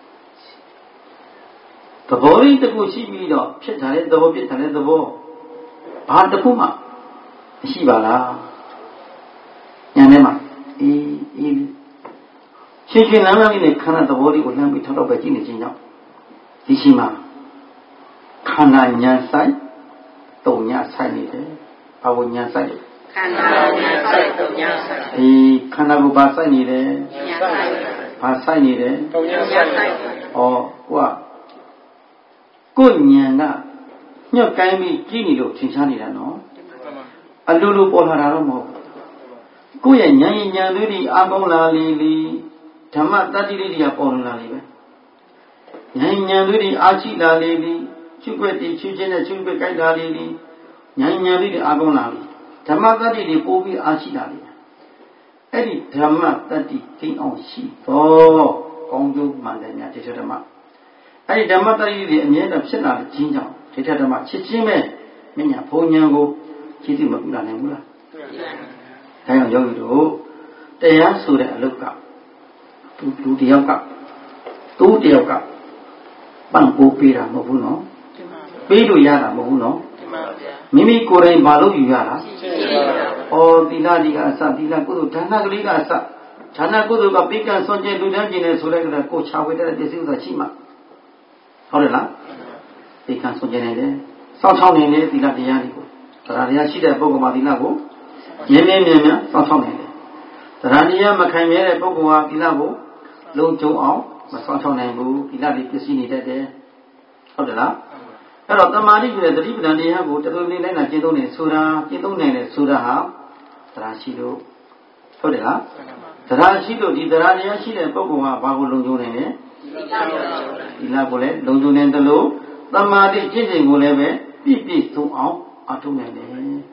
သဘောလေးတစ်ခုရှိပြီးတော့ဖြစ်တာလေသဘောဖြစ်တာလေသဘောဘာတစ်ခုမှမရှိပါလားဉာဏ်ထဲမှာအေးအေးရှင်းရှင်းလန်းလန်းလေးနဲ့ခန္ဓာသဘောလေးကိုလှမ်းပြီးထောက်တော့ပဲကြည့်နေခြင်းကြောင့်ဒီရှိမှာခန္ဓာဉာဏ်ဆိုင်တုံညာဆိုင်နေတယ်ဘာဝဉာဏ်ဆိုင်ခန္ဓာဉာဏ်ဆိုင်တုံညာဆိုင်အေးခန္ဓာကိုဘာဆိုင်နေတယ်ဉာဏ်ဆိုင်ဘာဆိုင်နေတယ်တုံညာဆိုင်ဩကိုကကိုဉာဏ်ကညှော့ကိုင်းပြီးကြည့်နေလို့ထင်ရှားနေတာနော်အလိုလိုပေါ်လာတာတော့မဟုတ်ဘူးကိုယ့်ရဲ့ဉာဏ်ဉာဏ်သွေးဒီအာကောင်းလာလေလေဓမ္မတတ္တိလေးတွေကပေါ်လာလေပဲဉာဏ်ဉာဏ်သွေးဒီအာရှိလာလေလေချုပ်ွက်တည်ချွေးခြင်းနဲ့ချုပ်ွက်ကိုက်လာလေလေဉာဏ်ဉာဏ်သွေးတွေအာကောင်းလာလေဓမ္မတတ္တိတွေပို့ပြီးအာရှိလာလေအဲ့ဒီဓမ္မတတ္တိသိအောင်ရှိတော့ကောင်းကျိုးမှန်တယ်များဒီဓမ္မအဲ့ဒီဓမ္မတတ္တိတွေအမြဲတမ်းဖြစ်လာခြင်းကြောင့်ဒီဓမ္မချစ်ချင်းပဲမညာဘုံဉာဏ်ကိုကြည့်သိမပြုလာနိုင်ဘူးလားဒါကြောင့်ယောဂီတို့တရားဆိုတဲ့အလုပ်ကသူလူတယောက်ကသူတယောက်ကပန့်ပိုးပေးတာမဟုတ်ဘူးနော်ပေးလို့ရတာမဟုတ်ဘူးနော်မိမိကိုယ်တိုင်ဘာလို့ယူရတာဩသီလဒီကအစသီလကုသိုလ်ဒါနကလေးကအစဒါနကုသိုလ်ကပိကံဆွန်ကျင်လူတန်းကျင်နေဆိုတဲ့ကကိုချဝေတဲ့ပစ္စည်းဥစ္စာရှိမှဟုတ်တယ်လားပိကံဆွန်ကျင်နေတယ်စောင့်ချောင်းနေတယ်သီလတရားတွေကိုတရားတရားရှိတဲ့ပုဂ္ဂိုလ်မှာသီလကိုမြဲမြဲမြဲမြဲစောင့်ချောင်းနေတယ်တရားတရားမခံမြဲတဲ့ပုဂ္ဂိုလ်ဟာသီလကိုလုံးကျုံအောင်မစောင့်ချောင်းနိုင်ဘူးသီလတွေပစ္စည်းနေတတ်တယ်ဟုတ်တယ်လားအဲ့တော့တမာတိဆိုတဲ့သတိပဋ္ဌာန်တရားကိုတော်တော်လေးလိုက်လာကျင့်သုံးနေဆိုတာကျင့်သုံးနိုင်တယ်ဆိုတာဟာတရားရှိလို့ဟုတ်တယ်လားတရားရှိလို့ဒီတရားတရားရှိတဲ့ပုဂ္ဂိုလ်ဟာဘာကိုလုံခြုံနိုင်လဲသီလကိုလည်းလုံခြုံနေတယ်လို့တမာတိကျင့်စဉ်ကိုလည်းပဲပြည့်ပြည့်စုံအောင်အထုံးနိုင်တယ်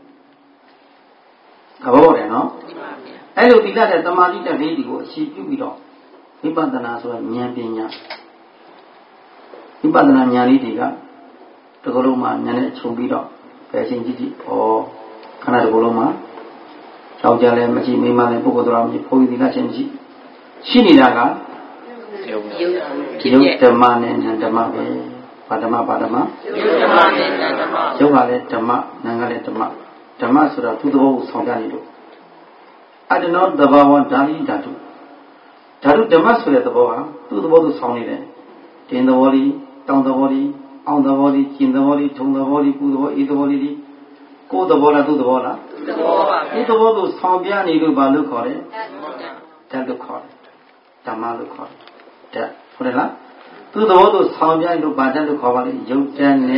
သဘောပေါက်တယ်နော်အဲ့လိုသီလတဲ့တမာတိတဲ့လေးဒီကိုအရှိပြုပြီးတော့ဝိပဿနာဆိုတဲ့ဉာဏ်ပညာဝိပဿနာဉာဏ်လေးတွေကတကလုံးမှာဉာဏ်နဲ့ခြုံပြီးတော့ပဲချင်းကြည့်ကြည့်ဩခန္ဓာတကလုံးမှာကြောက်ကြလဲမရှိမိမလည်းပုဂ္ဂိုလ်တော်မရှိဘုန်းကြီးသီလချင်းမရှိရှိနေတာကယုတ်ယုတ်ဓမ္မနဲ့ဉာဏ်ဓမ္မပဲဘာဓမ္မဘာဓမ္မယုတ်ဓမ္မနဲ့ဉာဏ်ဓမ္မယုတ်ကလည်းဓမ္မဉာဏ်ကလည်းဓမ္မဓမ္မဆိုတာသူ့သဘောကိုဆောင်ကြနေလို့ I don't know the Bawa Dali Datu. Datu Damas with the Bawa, to the bottle sound in the body, down the body, on the body, in the body, to the body, put the body, eat the body, go the bola to the bola. Eat the bottle sound behind you by look on it. Tell the call it. Tamalu call it. That for the to the bottle sound behind you by the call it. You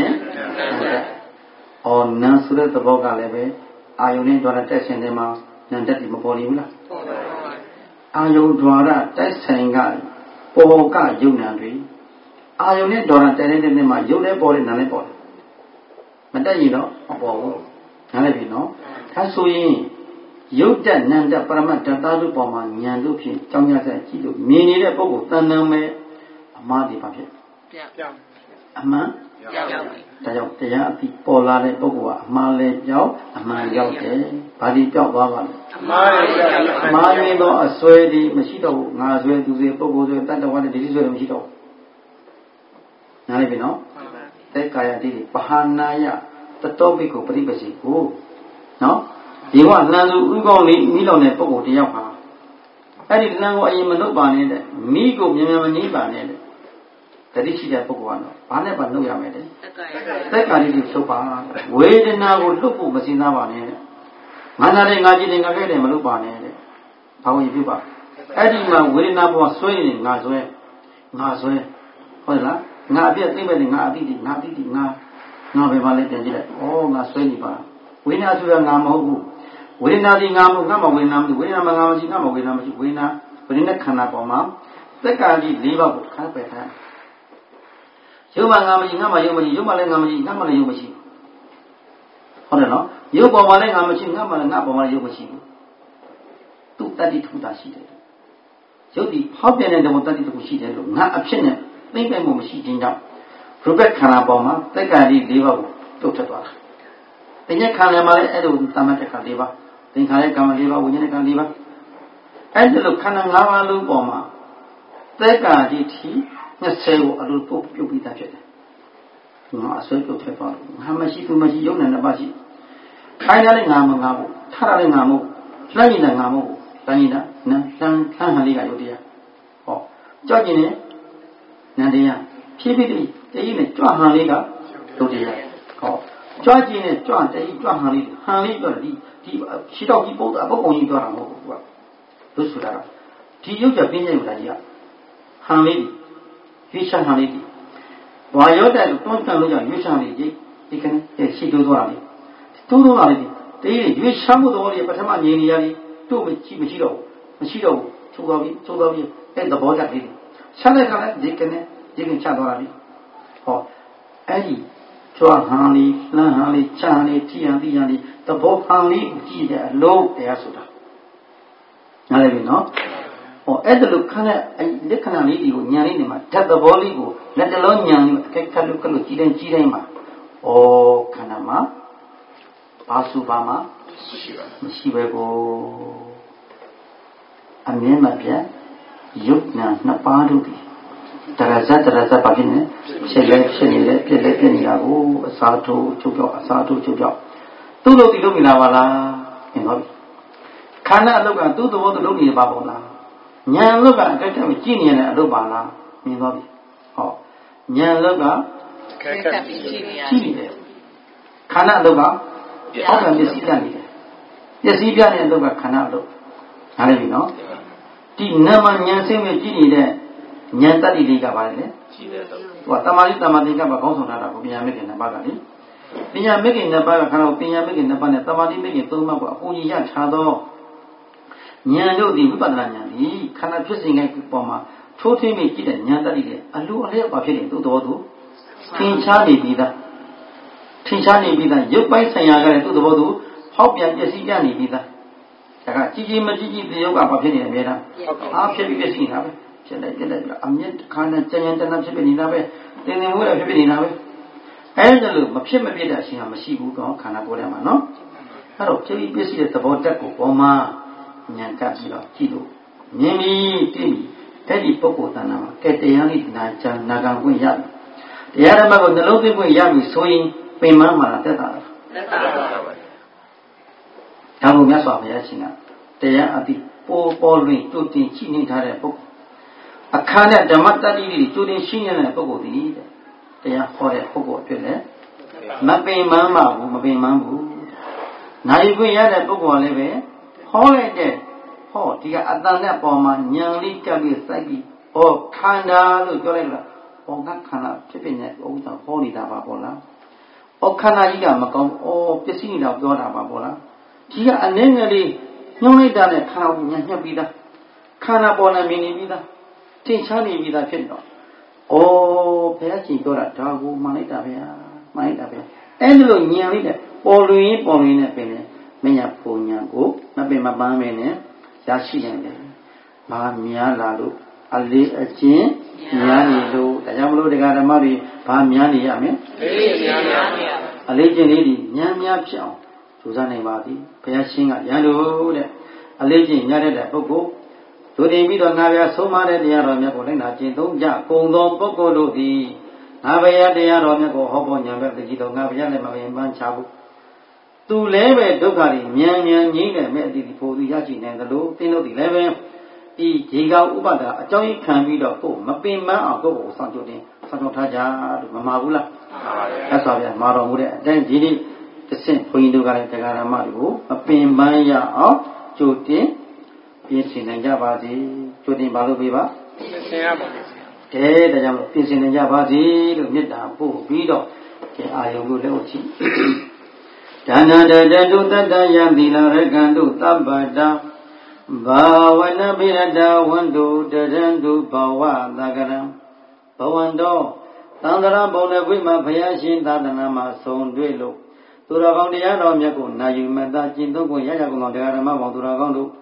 can or none so that the vocal level. Are you need to attach in the mouth? None that is Mopolila. Are you drawn a test saying, Poga, you nandry? Are you need to attach in the mouth? You never bought in an apple. But then you know, a ball. None of you know. That's so in. You did none that Paramata Tadu Poma, Yanduki, Tonga, Kidu, meaning a book, Taname, a Mardi Packet. A man? Taya Pola Bogua, Male Yao, a man Yao, Paddy Yao Baba. Mine no a sweaty machito, Nazwell to the Bogo, that the one that is a machito. Now, you know, that guy did it. Pahanaya, the topic of privacy. Oh, no? You want Nazu Ugoli, Milon and Bogo, the Yapa. I didn't know I am no banner, me go, Yamani banner. That is the Pogano. I never knew I made it. That guy is so far. Wait and now would look for Messina Banner. Manade Naji Nagade Malubane. How you do? Adding my winning up was swaying Nazwe. Nazwe. Hola, Nabia Timber, Nabi, Nabi, Nab, Nabi Valet. Oh, Naswenipa. We now do a Namu. We now the Namu, Nama, we now the winner, Mamaji, Nama, we now the winner, within the Kanapoma. The guy is leave up carpet. Yumangami, Nama, Yumani, Yumalangami, Nama, Yumashi. Hold on, you go one Amachi, Nama, Napa, Yumashi. Two thirty two Dashi. So the Hopian and the Motati to Mushi, not a chin, think I'm Mushi Jinja. Rubek Kanaboma, the guy is leave up to Tata. Then you can't have a Tamaka Liva, then Kalekama Liva, Winaka Liva. And the Kananga Luboma. The guy did he. Let's say a little pope you'll be touched. No, I said to Trevor. How much you must young and a bashi? Finally, Namu, Taraling Namu, Planina Namu, Planina, Nan Tanhaliga Yodia. Oh, judging it, Nadia, P B D, the unit, John Haliga, Yodia. Oh, judging it, John, the John Haliga, Haliga, the she don't keep both above only Dora. Those who are. Do you have been in Radia? Haliga. Vision Halidi. Why you that don't tell you Vision Halidi, you can see to Dwali. Two Dwali. They use some of the Oli, but I'm nearly two with Chimachiro, Machiro, Tugavi, Tugavi, and the boy that did. Sanaka, they can, they can Chadwali. Oh, Eddie, Chua Hani, Lan Hani, Chani, Tiani, Tiani, the both Hani, Tia, low Easuda. Now let me know. Or at the look, the canali, you Yanima, tell the volley go, let alone Yan, Kakaluka, Chidan Chirema, or Kanama, Pasubama, Shivego, Amemapia, Yukna, Napaduki, Taraza, Taraza Pagine, Shele, Shele, Pele, Sato, Chujo, Sato, Chujo. Tudo di Luminavala, in Hobby. Kana look at two the water looking Babola. Nyan look at a genius and a lubana, in Hobby. Oh, Nyan look at Chile. Kana look at how can you see that? Yes, he got and look at Canado. How do you know? The Naman Yansen with Gini there, Nyantadi Liga Valley. What Tamari Tamadika Bakosona, Pia making a bagani. Pia making a bagano, Pia making a banana, Tamadi making Toma, Uya Chado. Nyano di Vipadanya, he cannot pressing a Poma, totally make it a Nyantadi, a little of feeling to Dodo. King Charlie be that. King Charlie be that. You buy Sayaga to the Vodu, Hop Yassi be that. Gigi Majigi, the Yoga Papini, Mera. After you get seen, I'm yet kind of giant and I'm shipping in away. Then they would have been in away. And the look, Mapshima be that she am a Shibu, Kanagorama, no? Hello, tell you busy at the Botaco, Oma. Nyankasilo, Kido, Nimi, Timi, Teddy Pocotana, Ketayani, Nacha, Nagan Yam. The Arab of the local Yam is sewing Pemama Teta. Tabu Massa Yachina. တရားအတိပေါ်ပေါ်လွင်ကြိုတင်ရှိနေထားတဲ့ပုဂ္ဂိုလ်အခါနဲ့ဓမ္မတတိတွေကြိုတင်ရှိနေတဲ့ပုဂ္ဂိုလ်ဒီတဲ့တရားဟောတဲ့ပုဂ္ဂိုလ်အတွက်လည်းမပင်မန်းပါဘူးမပင်မန်းဘူးနိုင်ခွင့်ရတဲ့ပုဂ္ဂိုလ်ကလည်းပဲဟောလိုက်တဲ့ဟောဒီကအတန်နဲ့ပေါ်မှာဉာဏ်လေးကပ်ပြီးစိုက်ပြီးဟောခန္ဓာလို့ပြောလိုက်လားဟောကခန္ဓာဖြစ်ဖြစ်နဲ့ဥစ္စာဟောနေတာပါပေါ့လားဟောခန္ဓာကြီးကမကောင်းဩပစ္စည်းတော့ပြောတာပါပေါ့လားဒီကအနည်းငယ်လေးညှိုးလိုက်တာနဲ့ခန္ဓာကိုညှက်ညှက်ပြီးသားခန္ဓာပေါ်နေမြင်နေပြီးသားထင်ရှားနေပြီးသားဖြစ်တော့ဩဘုရားရှင်ပြောတာဒါကိုမှန်လိုက်တာဗျာမှန်လိုက်တာဗျာအဲ့ဒီလိုညံလိုက်တဲ့ပေါ်လွင်ပေါ်လွင်နဲ့ပင်လေမညာပုံညာကိုမပင်မပန်းမင်းနဲ့ရရှိနိုင်တယ်။ဘာများလာလို့အလေးအကျင့်များနေလို့ဒါကြောင့်မလို့တရားဓမ္မတွေဘာများနေရမလဲ။အလေးများများအလေးကျင့်လေးတွေများများဖြစ်အောင်ကြိုးစားနိုင်ပါသည်။ဘုရားရှင်ကရန်လို့တဲ့အလေးကျင့်များတဲ့ပုဂ္ဂိုလ်တို့တင်ပြီးတော့ငါဗျာဆုံးမတဲ့တရားတော်မြတ်ကိုလိုက်နာကျင့်သုံးကြကုံသောပုဂ္ဂိုလ်တို့သည်ငါဗျာတရားတော်မြတ်ကိုဟောပေါ်ညာဘက်တကြီးတော်ငါဗျာလည်းမပင်ပန်းချဘူးသူလည်းပဲဒုက္ခတွေမြန်မြန်ငြိမ့်တဲ့မဲ့အတိဒီဖို့သူရရှိနိုင်သလိုသင်တို့ဒီလည်းပဲဤဒီကဥပဒါအကြောင်းကြီးခံပြီးတော့ကိုမပင်မအောင်ကိုကိုဆောင်ကြတင်ဆောင်ကြထားကြလို့မမှာဘူးလားမှန်ပါဗျာအဲ့ဆိုဗျာမာတော်မူတဲ့အတိုင်းဒီနေ့တဆင့်ဘုန်းကြီးတို့ကလည်းတရားဓမ္မတွေကိုမပင်ပန်းရအောင်ကြိုတင်ပြင်ဆင်နိုင်ကြပါစေကြိုတင်ပါလို့ပြပါပြင်ဆင်ရပါမယ်တဲ့ဒါကြောင့်ပြင်ဆင်နိုင်ကြပါစေလို့မေတ္တာပို့ပြီးတော့အာယုံကိုလည်းကြည့်ဒါနတတတုတတယံသီလရကံတုသဗ္ဗတံဘာဝနာပိရတဝန္တုတရံတုဘဝသကရံဘဝန္တောသံဃာဘုံလည်းခွေမှာဘုရားရှင်သာသနာမှာဆုံတွေ့လို့သူတော်ကောင်းတရားတော်မြတ်ကိုနာယူမတကျင့်သုံးကိုရရကုန်သောတရားဓမ္မပေါင်းသူတော်ကောင်းတို့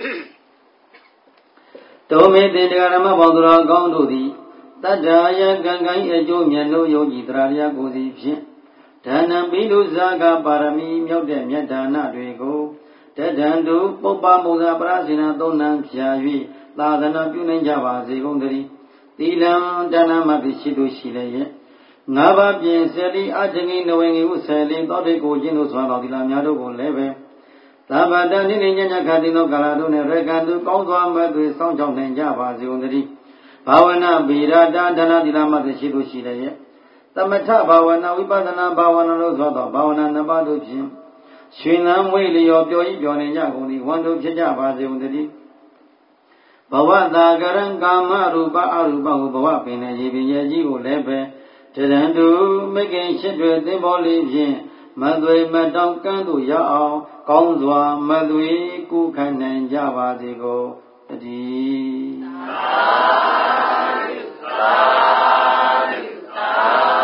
တောမေတေတရားဓမ္မပေါင်းသူတော်ကောင်းတို့သည်တတ္ထာယကံကံအကျိုးမြတ်လို့ယောဂီတရားတရားကိုစီဖြင့်ဒါနံပိလုဇာကပါရမီမြောက်တဲ့မြတ်ဒါနတွေကိုတတံတုပုပ္ပမုဇာပရဇိနာသုံးနံဖြာ၍သာသနာပြုနိုင်ကြပါစေကုန်သတည်းသီလံဒါနမပိရှိတို့ရှိလည်းရဲ့ငါးပါးပြင်ဆယ်လီအထင်ကြီးနဝေငီဥဆယ်လီသောတိကိုကျင့်လို့ဆိုတော်သီလများတို့ကိုလည်းပဲသဗ္ဗတံနိနေညညခတိသောကာလတို့နဲ့ရကံသူကောင်းစွာမဲ့သွေစောင့်ကြောက်နိုင်ကြပါစေကုန်သတည်းဘာဝနာဗေဒတာဒါနသီလမပိရှိတို့ရှိလည်းရဲ့သမထဘာဝနာဝိပဿနာဘာဝနာလို့ဆိုတော့ဘာဝနာနှစ်ပါးတို့ဖြင့်ရှင်လန်းဝိလျော်ပျော်ဤပျော်နေကြကုန်သည်ဝန်တို့ဖြစ်ကြပါစေကုန်သတည်းဘဝတာကရံကာမရူပအရူပဟုဘဝပင်နဲ့ရေပင်ရဲ့ကြီးကိုလည်းပဲတရံတုမိခင်ရှိတွေသင်္ဘောလေးဖြင့်မသွေမတောင်ကန်းသို့ရောက်အောင်ကောင်းစွာမသွေကုခံနိုင်ကြပါစေကုန်တည်းသာသာသာ